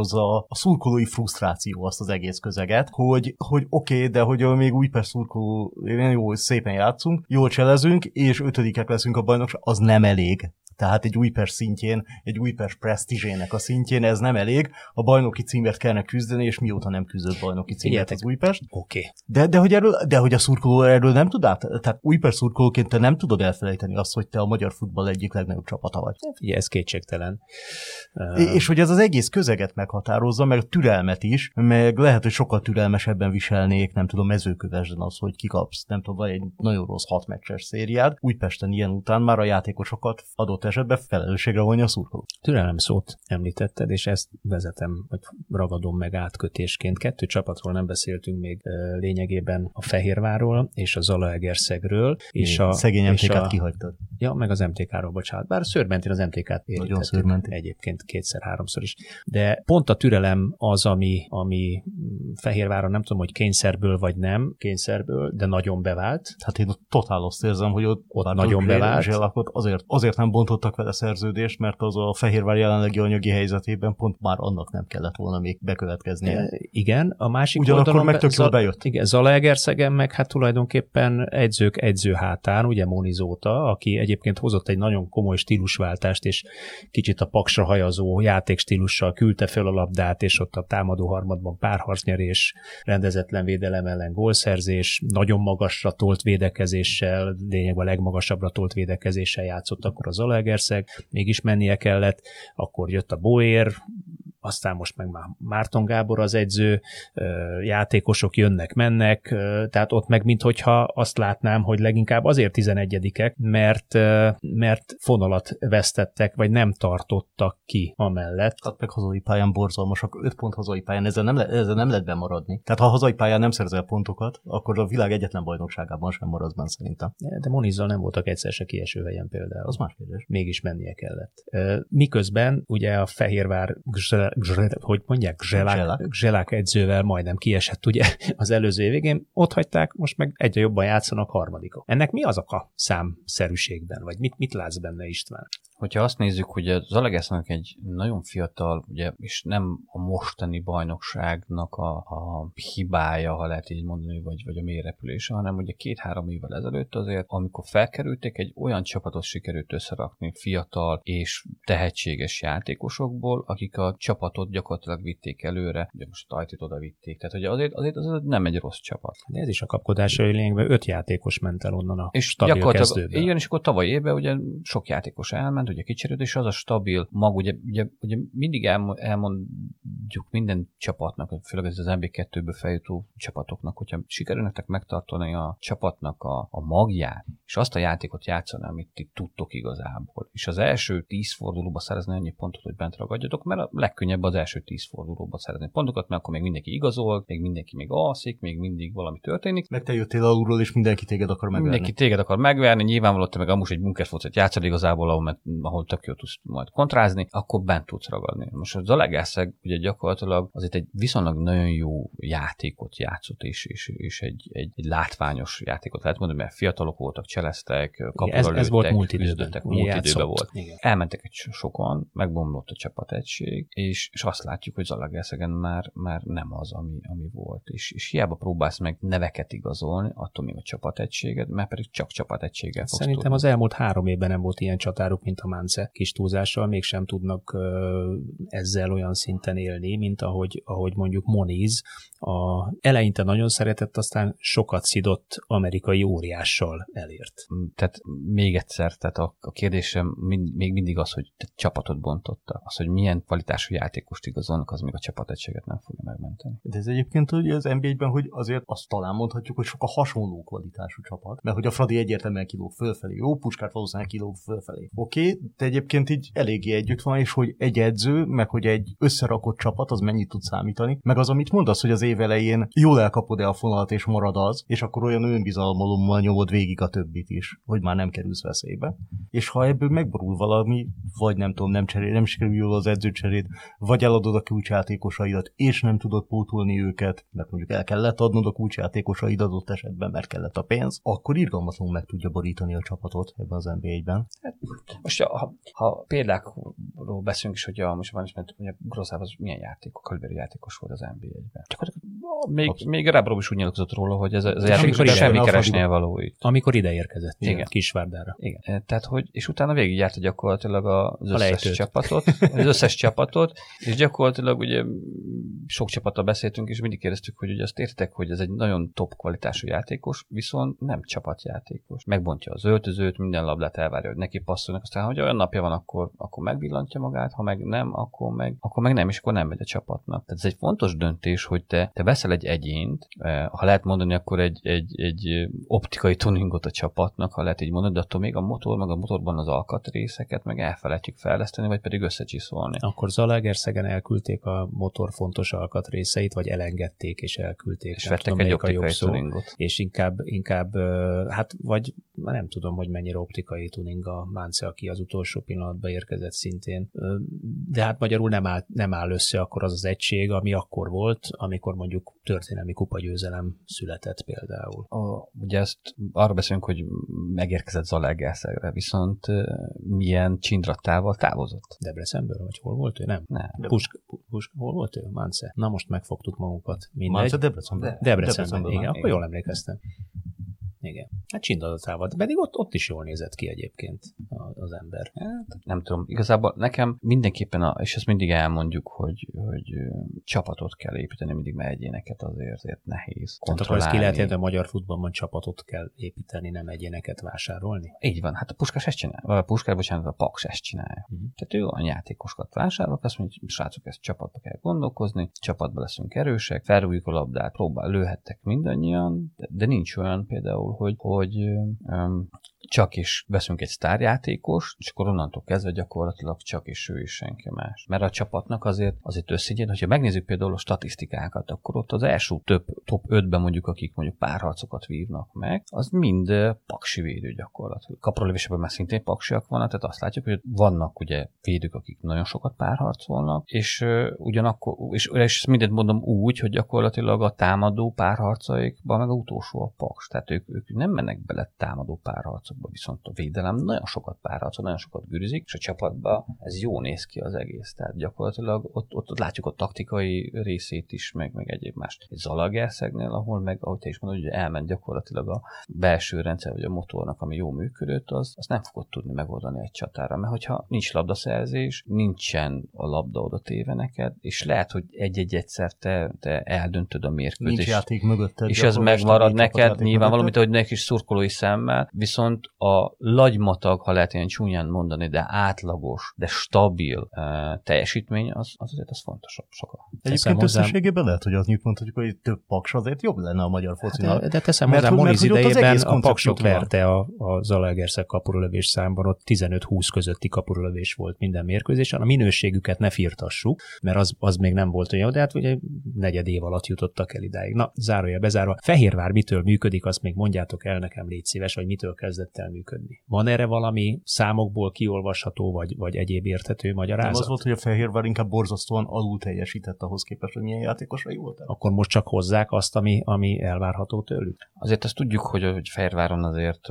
meghatározza a szurkolói frusztráció azt az egész közeget, hogy, hogy oké, okay, de hogy még Újpest szurkoló, jó, szépen játszunk, jól cselezünk, és ötödikek leszünk a bajnokság, az nem elég. Tehát egy Újpest szintjén, egy Újpest presztízsének a szintjén ez nem elég. A bajnoki címért kellene küzdeni, és mióta nem küzdött bajnoki címért az Újpest. Oké. Okay. De, de, hogy erről, de hogy a szurkoló erről nem tud át, tehát Újpest szurkolóként te nem tudod elfelejteni azt, hogy te a magyar futball egyik legnagyobb csapata vagy. Ugye ez kétségtelen. Uh... És hogy ez az egész közeget meghatározza, meg a türelmet is, meg lehet, hogy sokkal türelmesebben viselnék, nem tudom, Mezőkövesden az, hogy kikapsz, nem tudom, vagy egy nagyon rossz hat meccses szériád. Újpesten ilyen után már a játékosokat adott esetben felelősségre vonni a szurkoló. Türelem szót említetted, és ezt vezetem, vagy ragadom meg átkötésként. Kettő csapatról nem beszéltünk még lényegében, a Fehérvárról és a Zalaegerszegről. És a szegény em té ká-t kihagytad. Ja, meg az em té ká-ról, bocsánat. Bár Szőrmentén az em té ká-t érintettük egyébként kétszer-háromszor is. De pont a türelem az, ami, ami Fehérváron nem tudom, hogy kényszerből vagy nem kényszerből, de nagyon bevált. Hát én totál azt érzem, hogy ott, ott nagyon bevált. Azért, azért nem bontottak vele szerződést, mert az a Fehérvár jelenlegi anyagi helyzetében pont már annak nem kellett volna még bekövetkeznie. E, igen, a másik ugyanakkor oldalon meg tök jól bejött. Igen, Zalaegerszegen meg hát tulajdonképpen egyzők egyző hátán, ugye Monizóta, aki egyébként hozott egy nagyon komoly stílusváltást, és kicsit a paksra hajazó játékstílussal küldte fel a labdát, és ott a támadó harmadban párharcnyerés, rendezetlen védelem ellen gólszerzés, nagyon magasra tolt védekezéssel, lényegben a legmagasabbra tolt védekezéssel játszott akkor az Zalaegerszeg, mégis mennie kellett, akkor jött a Boér, aztán most meg már Márton Gábor az edző, játékosok jönnek-mennek, tehát ott meg minthogyha azt látnám, hogy leginkább azért tizenegyedikek, mert, mert fonalat vesztettek, vagy nem tartottak ki amellett. Hát meg hazai pályán borzalmasak, öt pont hazai pályán, ezzel nem, le, ezzel nem lehet bemaradni. Tehát ha hazai pályán nem szerzel pontokat, akkor a világ egyetlen bajnokságában sem maradsz benne szerintem. De Monizzal nem voltak egyszer se kieső helyen például. Az más kérdés. Mégis mennie kellett. Miközben ugye a Fehérvár hogy mondják, Zselák, Zselák edzővel majdnem kiesett ugye az előző évigén, ott hagyták, most meg egyre jobban játszanak harmadikok. Ennek mi az a számszerűségben, vagy mit, mit látsz benne, István? Hogyha azt nézzük, hogy a Zalaegerszegnek egy nagyon fiatal, ugye, és nem a mostani bajnokságnak a, a hibája, ha lehet így mondani, vagy, vagy a mélyrepülése, hanem ugye két-három évvel ezelőtt azért, amikor felkerülték, egy olyan csapatot sikerült összerakni fiatal és tehetséges játékosokból, akik a csapatot gyakorlatilag vitték előre, ugye most a Tajtit oda vitték, tehát ugye azért, azért az nem egy rossz csapat. De ez is a kapkodásra, hogy lényegben öt játékos ment el onnan a és stabil kezdőben. Igen, és akkor tavaly évben ugye sok játékos elment, ugye kicserült, és az a stabil mag, ugye, ugye, ugye mindig elmondjuk minden csapatnak, főleg ez az en bé kettőből feljutó csapatoknak, hogyha sikerül nektek megtartani a csapatnak a, a magját, és azt a játékot játszani, amit ti tudtok igazából, és az első tíz fordulóba szerezni annyi pontot, hogy bent ragadjatok, mert a legkönnyebb az első tíz fordulóba szerezni pontokat, mert akkor még mindenki igazol, még mindenki még alszik, még mindig valami történik. Meg te jöttél alulról, és mindenki téged akar megverni. Mindenki téged akar megverni, nyilvánvalóan te meg amúgy egy bunkerfocot játszol igazából, ahol, ahol tök jó tudsz majd kontrázni, akkor bent tudsz ragadni. Most a Zalaegerszeg ugye gyakorlatilag azért egy viszonylag nagyon jó játékot játszott, és, és, és egy, egy, egy látványos játékot lehet mondani, mert fiatalok voltak, cseleztek, kapura ez, lőttek, ez volt múlt időben. Múlt időben volt. Igen. Elmentek egy sokan, megbomlott a csapategység, és, és azt látjuk, hogy Zalaegerszegen már, már nem az, ami, ami volt. És, és hiába próbálsz meg neveket igazolni, attól még a csapategységed, mert pedig csak csapategységgel fogsz Szerintem tudni. Az elmúlt három évben nem volt ilyen csatáruk, mint a Mánce kis túlzással, mégsem tudnak uh, ezzel olyan szinten élni, mint ahogy, ahogy mondjuk Moniz. A eleinte nagyon szeretett, aztán sokat szidott amerikai óriással elért. Tehát még egyszer, tehát a, a kérdésem mind, még mindig az, hogy te csapatot bontotta. Az, hogy milyen kvalitású játékost igazolnak, az még a csapategységet nem fogja megmenteni. De ez egyébként hogy az en bé egyben, hogy azért azt talán mondhatjuk, hogy sok a hasonló kvalitású csapat, mert hogy a Fradi egyértelműen kilóg fölfelé, jó, Puskát valószínűleg kilóg fölfelé. Oké, okay, de egyébként így eléggé együtt van, és hogy egy edző, meg hogy egy összerakott csapat, az mennyit tud számítani, meg az, amit mondasz, hogy az év elején jól elkapod-e a fonalat, és marad az, és akkor olyan önbizalmalommal nyomod végig a többit is, hogy már nem kerülsz veszélybe. És ha ebből megborul valami, vagy nem tudom, nem cserél, nem sikerül jól az edzőcserét, vagy eladod a kulcsjátékosaidat, és nem tudod pótolni őket, mert mondjuk el kellett adnod a kulcsjátékosaidat adott esetben, mert kellett a pénz, akkor irgalmatlanul meg tudja borítani a csapatot ebben az en bé egyben. Hát, most ha, ha példákról beszélünk is, hogy a, most van is, mert Grozáv az milyen játékos, kaliberi játékos volt az en bé egyben. Csak még, még Rábrov is úgy nyilatkozott róla, hogy ez, ez a játékos semmi keresnél való itt. Amikor ide érkezett, igen. Kisvárdára. Igen. Tehát, hogy, és utána végigjárta gyakorlatilag az összes csapatot, az összes csapatot, és gyakorlatilag ugye sok csapattal beszéltünk, és mindig kérdeztük, hogy ugye azt értek, hogy ez egy nagyon top kvalitású játékos, viszont nem csapatjátékos. Megbontja az öltözőt, minden labdát elvárja, hogy neki passzolnak, aztán, hogy olyan napja van, akkor, akkor megvillantja magát, ha meg nem, akkor meg, akkor meg nem, és akkor nem megy a csapatnak. Tehát ez egy fontos döntés, hogy te, te veszel egy egyént, ha lehet mondani, akkor egy, egy, egy optikai tuningot a csapatnak, ha lehet így mondani, de attól még a motor, meg a motorban az alkatrészeket meg elfelejtjük fejleszteni, vagy pedig összecsiszolni. Akkor Zalaegerszegen elküldték a motor fontos alkatrészeit, vagy elengedték és elküldték. És vettek egy optikai tuningot. És inkább, inkább, hát vagy nem tudom, hogy mennyire optikai tuning a Mance, aki az utolsó pillanatban érkezett szintén. De hát magyarul nem áll, nem áll össze akkor az az egység, ami akkor volt, amikor mondjuk történelmi kupagyőzelem született például. A, ugye ezt arra beszélünk, hogy megérkezett Zalaegerszegre, viszont milyen csindrattával távozott. Debrecenből, vagy hol volt ő? Nem. Nem. Puska, Puska, hol volt ő? Mance. Na most megfogtuk magunkat. Mindegy. Mance Debrecenből. De, Debrecenben, Debrecenben, igen. Akkor igen. jól emlékeztem. Igen. Hát csindadatával, de pedig ott, ott is jól nézett ki egyébként az ember. Hát, nem tudom, igazából nekem mindenképpen, a, és ezt mindig elmondjuk, hogy, hogy csapatot kell építeni, mindig mert egyéneket azért, azért nehéz kontrollálni. Tehát akkor ezt ki lehet érni, a magyar futballban csapatot kell építeni, nem egyéneket vásárolni? Így van, hát a Puskás ezt csinálja, a Puskás, bocsánat, a Paks ezt csinálja. Uh-huh. Tehát ő olyan játékosokat vásárol, azt mondja, hogy srácok, ezt csapatba kell gondolkozni, csapatba leszünk erősek, felrúgjuk a labdát, próbál, lőhettek mindannyian, de, de nincs olyan például, hogy, hogy um, csak is veszünk egy sztárjátékos, és akkor onnantól kezdve gyakorlatilag csak is ő is senki más. Mert a csapatnak azért, azért összegyed, hogyha megnézzük például a statisztikákat, akkor ott az első több, top ötben mondjuk, akik mondjuk párharcokat vívnak meg, az mind paksi védő gyakorlatilag. Kaprolövésében már szintén paksiak vannak, tehát azt látjuk, hogy vannak ugye védők, akik nagyon sokat párharcolnak, és uh, ugyanakkor, és, és mindent mondom úgy, hogy gyakorlatilag a támadó párharcaikban meg a utolsó a paks. Tehát ők, ők nem mennek bele támadó párharcokba, viszont a védelem nagyon sokat párharcol, nagyon sokat gűrűzik, és a csapatban ez jó néz ki az egész. Tehát gyakorlatilag ott, ott, ott látjuk a taktikai részét is, meg, meg egyéb mást. Egy Zalaegerszegnél, ahol meg, ahogy te is mondod, hogy elment gyakorlatilag a belső rendszer, vagy a motornak, ami jó működött, az, azt nem fogod tudni megoldani egy csatára. Mert hogyha nincs labdaszerzés, nincsen a labda oda téve neked, és lehet, hogy egy-egy egyszer te, te eldöntöd a mérkőzést. Nincs játék mögötted. És ez megmarad neked, nyilván valamit, hogy neki is szurkolói szemmel, viszont a lagymatag, ha lehet ilyen csúnyán mondani, de átlagos, de stabil uh, teljesítmény, az, az azért az fontosabb sokkal. Egyébként összességében lehet, hogy azt mondhatjuk, hogy több Paks azért jobb lenne a magyar focinak. Hát, de teszem hozzá, Moniz idejében a Paksot verte a, a Zalaegerszeg kapurulövés számban, ott tizenöt-húsz közötti kapurulövés volt minden mérkőzésen. A minőségüket ne firtassuk, mert az, az még nem volt olyan, de hát ugye negyed év alatt jutottak el idáig. Na, zárója bezárva. Fehérvár mitől működik, azt még mondjátok el nekem, légy szíves, vagy mitől kezdett el működni. Van erre valami számokból kiolvasható, vagy, vagy egyéb érthető magyarázat? Nem az volt, hogy a Fehérvár inkább borzasztóan alul teljesített ahhoz képest, hogy milyen játékosai voltak? Akkor most csak hozzák azt, ami, ami elvárható tőlük? Azért azt tudjuk, hogy, hogy Fehérváron azért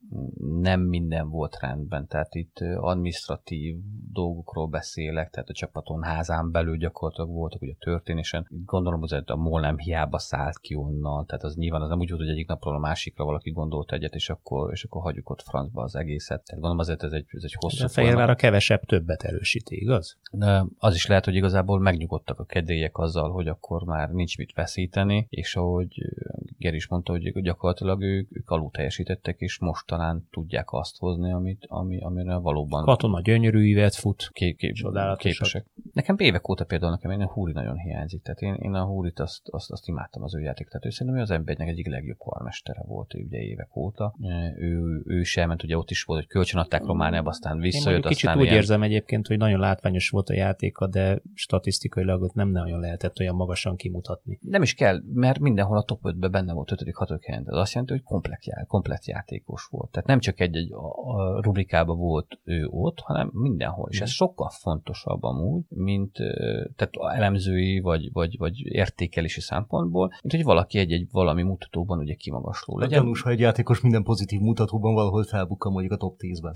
nem minden volt rendben, tehát itt adminisztratív dolgokról beszélek, tehát a csapaton házán belül gyakorlatilag voltak ugye történésen. Gondolom, hogy a MOL nem hiába szállt ki onnan, tehát az nyilván az nem úgy volt, hogy egyik napról a másikra valaki gondolt egyet, és akkor, és akkor hagyjuk ott francba az egészet. Tehát gondolom azért ez egy, ez egy hosszú. A Fehérvár a kevesebb többet erősíti, igaz? De az is lehet, hogy igazából megnyugodtak a kedélyek azzal, hogy akkor már nincs mit veszíteni, és ahogy Geri is mondta, hogy gyakorlatilag ők, ők alul teljesítettek, és most talán tudják azt hozni, amit, ami, amire valóban... Katona gyönyörű ívet fut, kép, kép, képesek. Nekem évek óta például nekem én a Húri nagyon hiányzik, tehát én, én a Húrit azt, azt, azt imádtam az ő játék, tehát ő szerintem ő az em bé egynek egyik legjobb karmestere volt ugye évek óta. Ő, ő is elment, ugye ott is volt, hogy kölcsönadták Romániába, aztán visszajött. Kicsit aztán úgy ilyen... érzem egyébként, hogy nagyon látványos volt a játéka, de statisztikailag ott nem nagyon lehetett olyan magasan kimutatni. Nem is kell, mert mindenhol a top ötben benne volt ötödik hatodik helyen. Ez azt jelenti, hogy komplett, já, komplett játékos volt. Tehát nem csak egy-egy a, a rubrikában volt ő ott, hanem mindenhol. Mm. És ez sokkal fontosabb amúgy, mint tehát elemzői vagy, vagy, vagy értékelési szempontból, mint hogy valaki egy-egy valami mutatóban ugye kimagasló legyen. Gyanús, ha egy játékos minden pozitív mutatóban valahol felbukkan mondjuk a top tízben.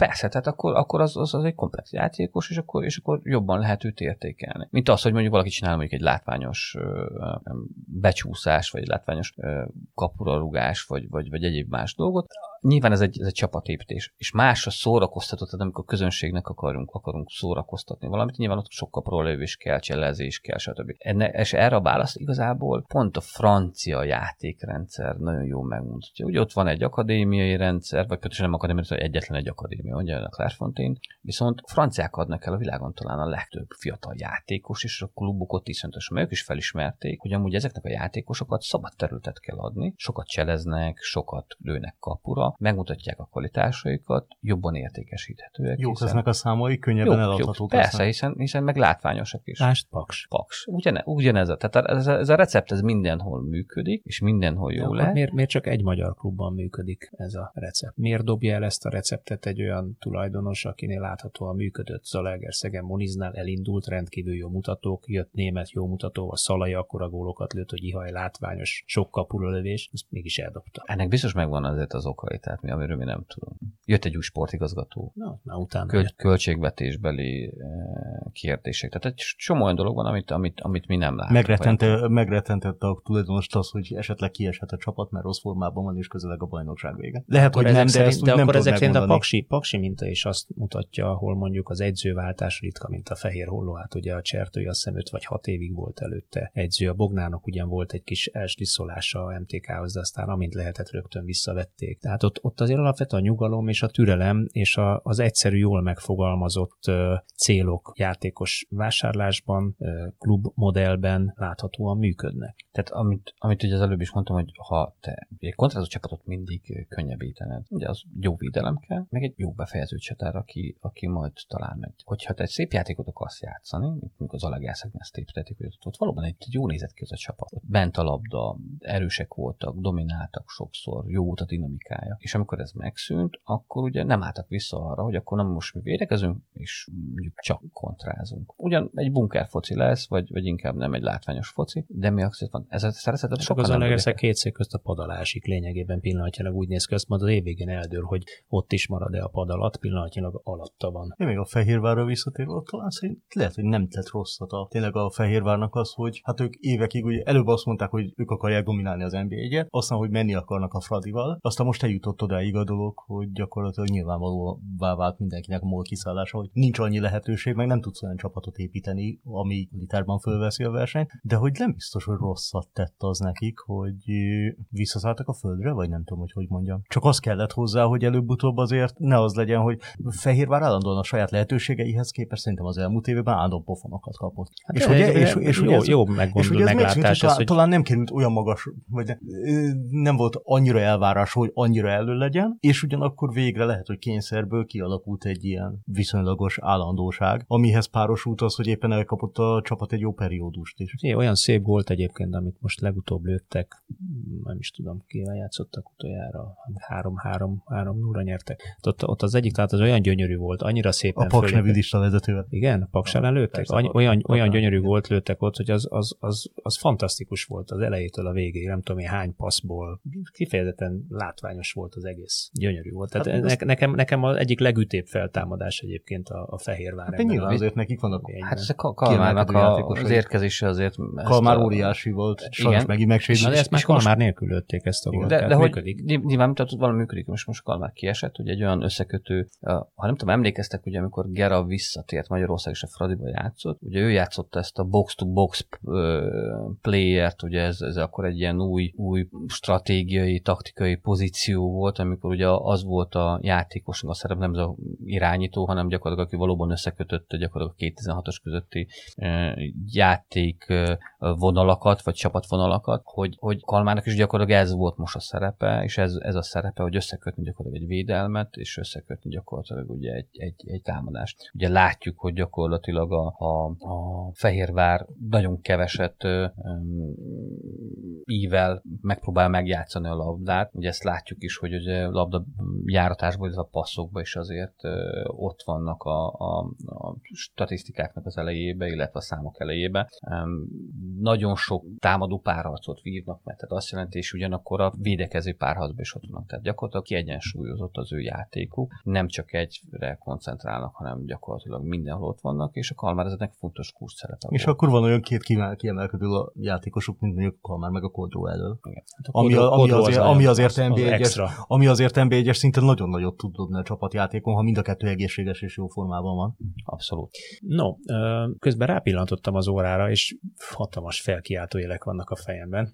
persze, tehát akkor, akkor az, az, az egy komplex játékos, és akkor, és akkor jobban lehet őt értékelni. Mint az, hogy mondjuk valaki csinál mondjuk egy látványos ö, becsúszás, vagy egy látványos ö, kapurarugás, vagy, vagy, vagy egyéb más dolgot. Nyilván ez egy, ez egy csapatépítés. És más a szórakoztató, tehát amikor közönségnek akarunk, akarunk szórakoztatni valamit, nyilván ott sok kaprólövés kell, cselezés kell, stb. Enne, és erre a válasz igazából pont a francia játékrendszer nagyon jól megmutatja. Ugye ott van egy akadémiai rendszer, vagy pontosan nem akadémiai, hogy egyetlen egy akadémia, ugye a Clairefontaine, viszont a franciák adnak el a világon talán a legtöbb fiatal játékos, és a klubok ott iszonyatosan, ők is felismerték, hogy amúgy ezeknek a játékosokat szabad területet kell adni, sokat cseleznek, sokat lőnek kapura, megmutatják a kvalitásaikat, jobban értékesíthetőek. Jók lesznek a számai, könnyebben eladhatók. Persze, hiszen, hiszen meg látványosak is. Lásd, Paks. Paks. Ugyane, ugyanez a, tehát ez a, ez a recept ez mindenhol működik, és mindenhol jó ja, lehet. Miért, miért csak egy magyar klubban működik ez a recept? Miért dobja el ezt a receptet egy olyan tulajdonos, akinél láthatóan működött Zalaegerszegen, Moniznál elindult, rendkívül jó mutatók, jött német jó mutató, a Szalai akkora gólokat lőtt, hogy ihaj látványos, sok kapulölövés, ezt mégis eldobta. Ennek biztos megvan azért az okai, tehát mi, amiről mi nem tudunk. Jött egy új sportigazgató. Na, na utána Köl- költségvetésbeli eh, kérdések. Tehát egy csomó olyan dolog van, amit, amit, amit mi nem látunk. Megretente, megretentette a tulajdonost az, hogy esetleg kieshet a csapat, mert rossz formában van, és közeleg a bajnokság vége. Lehet, akkor hogy nem, de szerint, ezt de nem akkor tudod ezek szerint a megmondani. paksi, paksi minta is azt mutatja, ahol mondjuk az edzőváltás ritka, mint a Fehér Holló, hát ugye a Csertői azt hiszem öt vagy hat évig volt előtte edző. A Bognának ugyan volt egy kis elstiszolása a em té ká-hoz, de aztán amint lehetett rögtön visszavették. Tehát ott, ott azért alapvetően a nyugalom és a türelem és a, az egyszerű, jól megfogalmazott uh, célok játékos vásárlásban, uh, klubmodellben láthatóan működnek. Tehát amit, amit ugye az előbb is mondtam, hogy ha te egy kontrázó csapatot mindig könnyebbítened, ugye az jó védelem kell, meg egy jó befejező csatár, aki, aki majd talán megy. Hogyha te egy szép játékot akarsz játszani, mint az Zalaegerszegen ezt építették, hogy ott, ott valóban egy jó nézett ki az a csapat. Ott bent a labda, erősek voltak, domináltak sokszor, jó volt a dinamikája. És amikor ez megszűnt, akkor ugye nem álltak vissza arra, hogy akkor nem most mi védekezünk, és mondjuk csak kontrázunk. Ugyan egy bunker foci lesz, vagy, vagy inkább nem egy látványos foci, de mi azért van. Ez a szeretet sokkal az Zalaegerszeg két szék közt a pad alá esik, lényegében pillanatnyilag úgy néz ki, azt majd az évvégén eldől, hogy ott is marad-e a pad alatt, pillanatnyilag alatta van. Én még a Fehérvárra visszatérve, ott talán szerint lehet, hogy nem tett rosszat a, tényleg a Fehérvárnak az, hogy hát ők évekig ugye előbb azt mondták, hogy ők akarják dominálni az en bé egyet, aztán, hogy menni akarnak a Fradival, aztán most eljutott odáig a dolog, hogy gyakorlatilag nyilvánvalóvá vált mindenkinek a MOL kiszállása, hogy nincs annyi lehetőség, meg nem tudsz olyan csapatot építeni, ami litárban fölveszi a versenyt, de hogy nem biztos, hogy rosszat tett az nekik, hogy visszaszálltak a földre, vagy nem tudom, hogy hogy mondjam. Csak az kellett hozzá, hogy előbb-utóbb azért ne az legyen, hogy Fehérvár állandóan a saját lehetőségeihez képest szerintem az elmúlt években állandóan pofonokat kapott. Hát és, ugye, és, és, jó, ez, jó meggondol, meglátás. Talán, hogy... talán nem került olyan magas, vagy ne, nem volt annyira elvárás, hogy annyira elő legyen, és ugyanakkor végre lehet, hogy kényszerből kialakult egy ilyen viszonylagos állandóság, amihez párosult az, hogy éppen elkapott a csapat egy jó periódust is. É, olyan szép gólt egyébként, amit most legutóbb lőttek, nem is tudom, kivel játszottak utoljára, három három nulla nyertek. Ott, ott az egyik, tehát az olyan gyönyörű volt, annyira szépen a Paks nevű lista vezetővel. Igen, a Paks ellen lőttek? Annyi, olyan, olyan gyönyörű gólt lőttek ott, hogy az, az, az, az fantasztikus volt az elejétől a végéig, nem tudom én hány passzból. Kifejezetten látványos volt az egész. Gyönyörű volt. Tehát hát, ne, ezt... nekem, nekem az egyik legütébb feltámadás egyébként a, a Fehérvár. Hát nyilván azért nekik vannak. Hát ez a Kalmárnak a, az érkezése azért... Kalmár óriási volt, sajnos megint megsérült. De ezt már Kalmár nélkül lőtték ezt a gólt. De, de hogy nyilván, tehát valami működik, most most Kalmár kiesett, hogy egy olyan összekötő, ha nem tudom, emlékeztek, ugye amikor Gera visszatért Magyarország és a Fradiba játszott, ugye ő játszott ezt a box-to-box playert, ugye ez, ez akkor egy ilyen új, új stratégiai, taktikai pozíció volt, amikor ugye az volt a játékosnak a szerep, nem ez a irányító, hanem gyakorlatilag aki valóban összekötötte gyakorlatilag a kétezer-tizenhatos közötti játék vonalakat, vagy csapatvonalakat, hogy, hogy Kalmárnak is gyakorlatilag ez volt most a szerepe, és ez, ez a szerepe, hogy összekötni gyakorlatilag egy védelmet, és összekötni gyakorlatilag ugye egy, egy, egy támadást. Ugye látjuk, hogy gyakorlatilag a, a, a Fehérvár nagyon keveset um, ível megpróbál megjátszani a labdát. Ugye ezt látjuk is, hogy ugye labda járatásban, ez a passzokban is azért uh, ott vannak a, a, a statisztikáknak az elejébe, illetve a számok elejébe. Um, nagyon sok támadó párharcot vívnak, mert tehát azt jelenti, és ugyanakkor a védekező párharcban is ott vannak. Tehát gyakorlatilag kiegyensúlyozott az ő játékuk, nem csak egyre koncentrálnak, hanem gyakorlatilag mindenhol ott vannak, és a Kalmár ezeknek fontos kurz szerepe. És akkor van olyan két kiemelkedő a játékosuk, mint mondjuk a Kalmár meg a Kodró elől. Hát ami, a, ami, azért, az ami azért en bé egyes, az ami azért en bé egyes szinten nagyon nagyot tud dobni a csapatjátékon, ha mind a kettő egészséges és jó formában van. Abszolút. No, közben rápillantottam az órára, és hatalmas felkiáltójelek vannak a fejemben.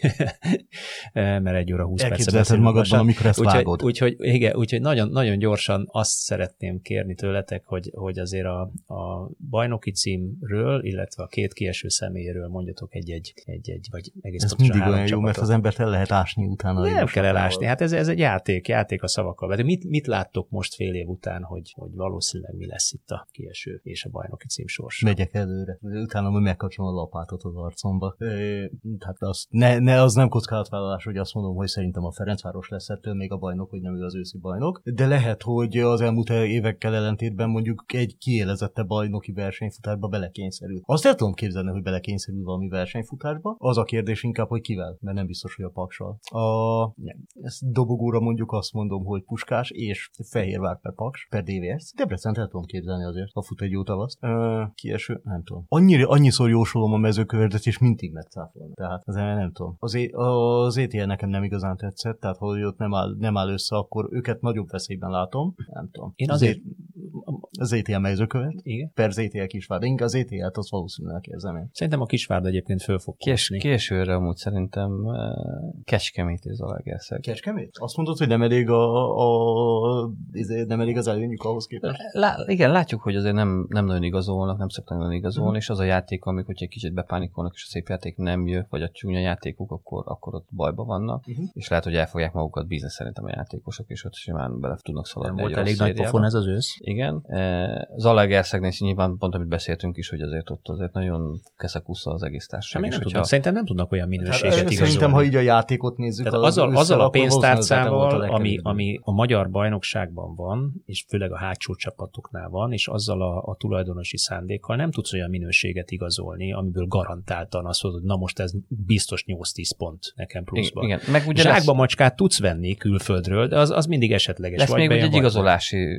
Mert egy óra húsz percet beszélünk magadban, amikor ezt úgyhogy, vágod. Úgyhogy igen, úgyhogy nagyon, nagyon gyorsan azt szeretném kérni tőletek, hogy, hogy azért a, a bajnoki címről, illetve a két kieső személyéről mondjatok egy-egy, egy-egy vagy egész ez mindig olyan jó, csapatot. Mert az embert el lehet ásni utána. Nem kell elásni, hát ez, ez egy játék, játék a szavakkal. De mit, mit láttok most fél év után, hogy, hogy valószínűleg mi lesz itt a kieső és a bajnoki cím sorsa? Megyek előre. Utána majd megkapjam a lapátot az arcomba. Hát az, ne, ne, az nem kockázatvállalás, hogy azt mondom, hogy szerintem a Ferencváros lesz ettől még a bajnok, hogy nem ő az őszi bajnok. De lehet, hogy az elmúlt évekkel ellentétben mondjuk egy kiélezettebb bajnoki versenyfutásba belekényszerül. Azt el tudom képzelni, hogy belekényszerül valami versenyfutásba. Az a kérdés inkább, hogy kivel, mert nem biztos, hogy a Paksal. A, nem, ezt dobogóra mondjuk azt mondom, hogy Puskás és Fehérvár per Paks, per dé vé es. Debrecent el tudom képzelni azért, ha fut egy jó tavaszt. Ö, kieső, nem tudom. Annyira, annyiszor jósolom a Mezőkövetet, és mindig megcáfolom. Tehát az nem tudom. Az, é, az é té el nekem nem igazán tetszett, tehát hogy ott nem áll, nem áll össze, akkor őket nagyobb veszélyben látom. Nem tudom. Én azért... Az é té el Mezőkövet, igen. Per az é té el Kisvárda. Inkább az é té el-t az valószínűleg érzem én. Szerintem a Kisvárda egyébként föl fog késni. Későre amúgy szerintem uh, Kecskemét és Zalaegerszeg. Kecskemét? Azt mondod, hogy nem elég, a, a, a, nem elég az előnyük ahhoz képest? Lá, igen, látjuk, hogy azért nem, nem nagyon igazolnak, nem szoktak nagyon igazolni, mm. és az a játék, amikor egy kicsit bepánikolnak, és a szép játék nem jön, vagy a csúnya játékuk, akkor, akkor ott bajba vannak, mm-hmm. és lehet, hogy el fogják magukat bízni szerintem a játékosok, és ott simán bele tudnak szaladni. Nem volt elég nagy pofon ez az ősz. Igen. Zalaegerszegnél nyilván pont, amit beszéltünk is, hogy azért ott azért nagyon keszekusza az egész társaság. Nem hogyha... tudnak, szerintem nem tudnak olyan minőséget hát, igazolni. Szerintem, ha így a játékot nézzük, tehát az azzal, azzal a pénztárcával, a ami, ami a magyar bajnokságban van, és főleg a hátsó csapatoknál van, és azzal a, a tulajdonosi szándékkal nem tudsz olyan minőséget igazolni, amiből garantáltan azt mondod, hogy na most ez biztos nyolc-tíz pont nekem pluszban. Igen, meg ugye zsákba lesz... macskát tudsz venni külföldről, de az, az mindig esetleges. Lesz vagy még egy vagy igazolási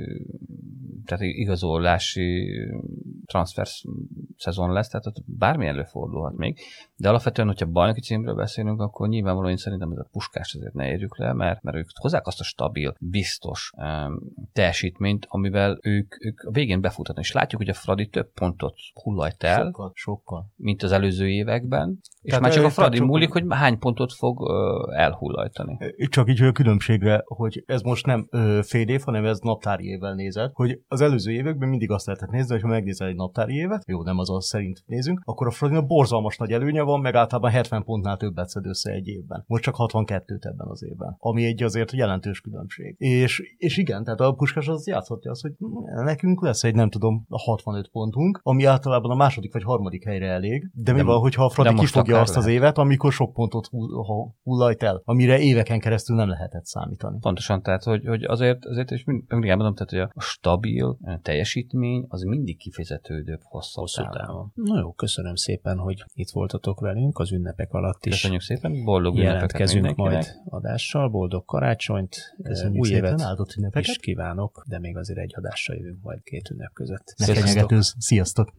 tehát igazolási transfer szezon lesz, tehát ott bármi előfordulhat még. De alapvetően, hogyha bajnoki címről beszélünk, akkor nyilvánvalóan én szerintem ez a Puskás azért ne érjük le, mert, mert ők hozzák azt a stabil, biztos um, teljesítményt, amivel ők, ők a végén befuthatnak. És látjuk, hogy a Fradi több pontot hullajt el, sokkal, sokkal. mint az előző években, és tehát már csak a Fradi sokkal... múlik, hogy hány pontot fog uh, elhullajtani. Csak így a különbségre, hogy ez most nem ö, fél év, hanem ez naptári évvel nézed, hogy az előző években mindig azt lehetett nézni, hogy ha megnézel egy naptári évet, jó, nem az az szerint nézünk, akkor a Fradinak borzalmas nagy előnye van, meg általában hetven pontnál többet szed össze egy évben. Most csak hatvankettőt ebben az évben, ami egy azért jelentős különbség. És, és igen, tehát a Puskás az játszhatja azt, hogy nekünk lesz egy, nem tudom, a hatvanöt pontunk, ami általában a második vagy harmadik helyre elég, de mi van, hogyha a Fradi kifogja azt az évet, amikor sok pontot hullajt el, amire éveken keresztül nem lehetett számítani. Pontosan, tehát, hogy, hogy azért, azért is mindig elmondom, tehát, hogy a stabil teljesítmény az mindig kifizetődőbb hosszú, hosszú távon. távon. Na jó, köszönöm szépen, hogy itt voltatok velünk az ünnepek alatt is. Köszönjük szépen, boldog jelentkezünk majd adással, boldog karácsonyt, köszönjük új szépen, évet áldott ünnepeket is kívánok, de még azért egy adással jövünk majd két ünnep között. Ne fenyegetőz, sziasztok!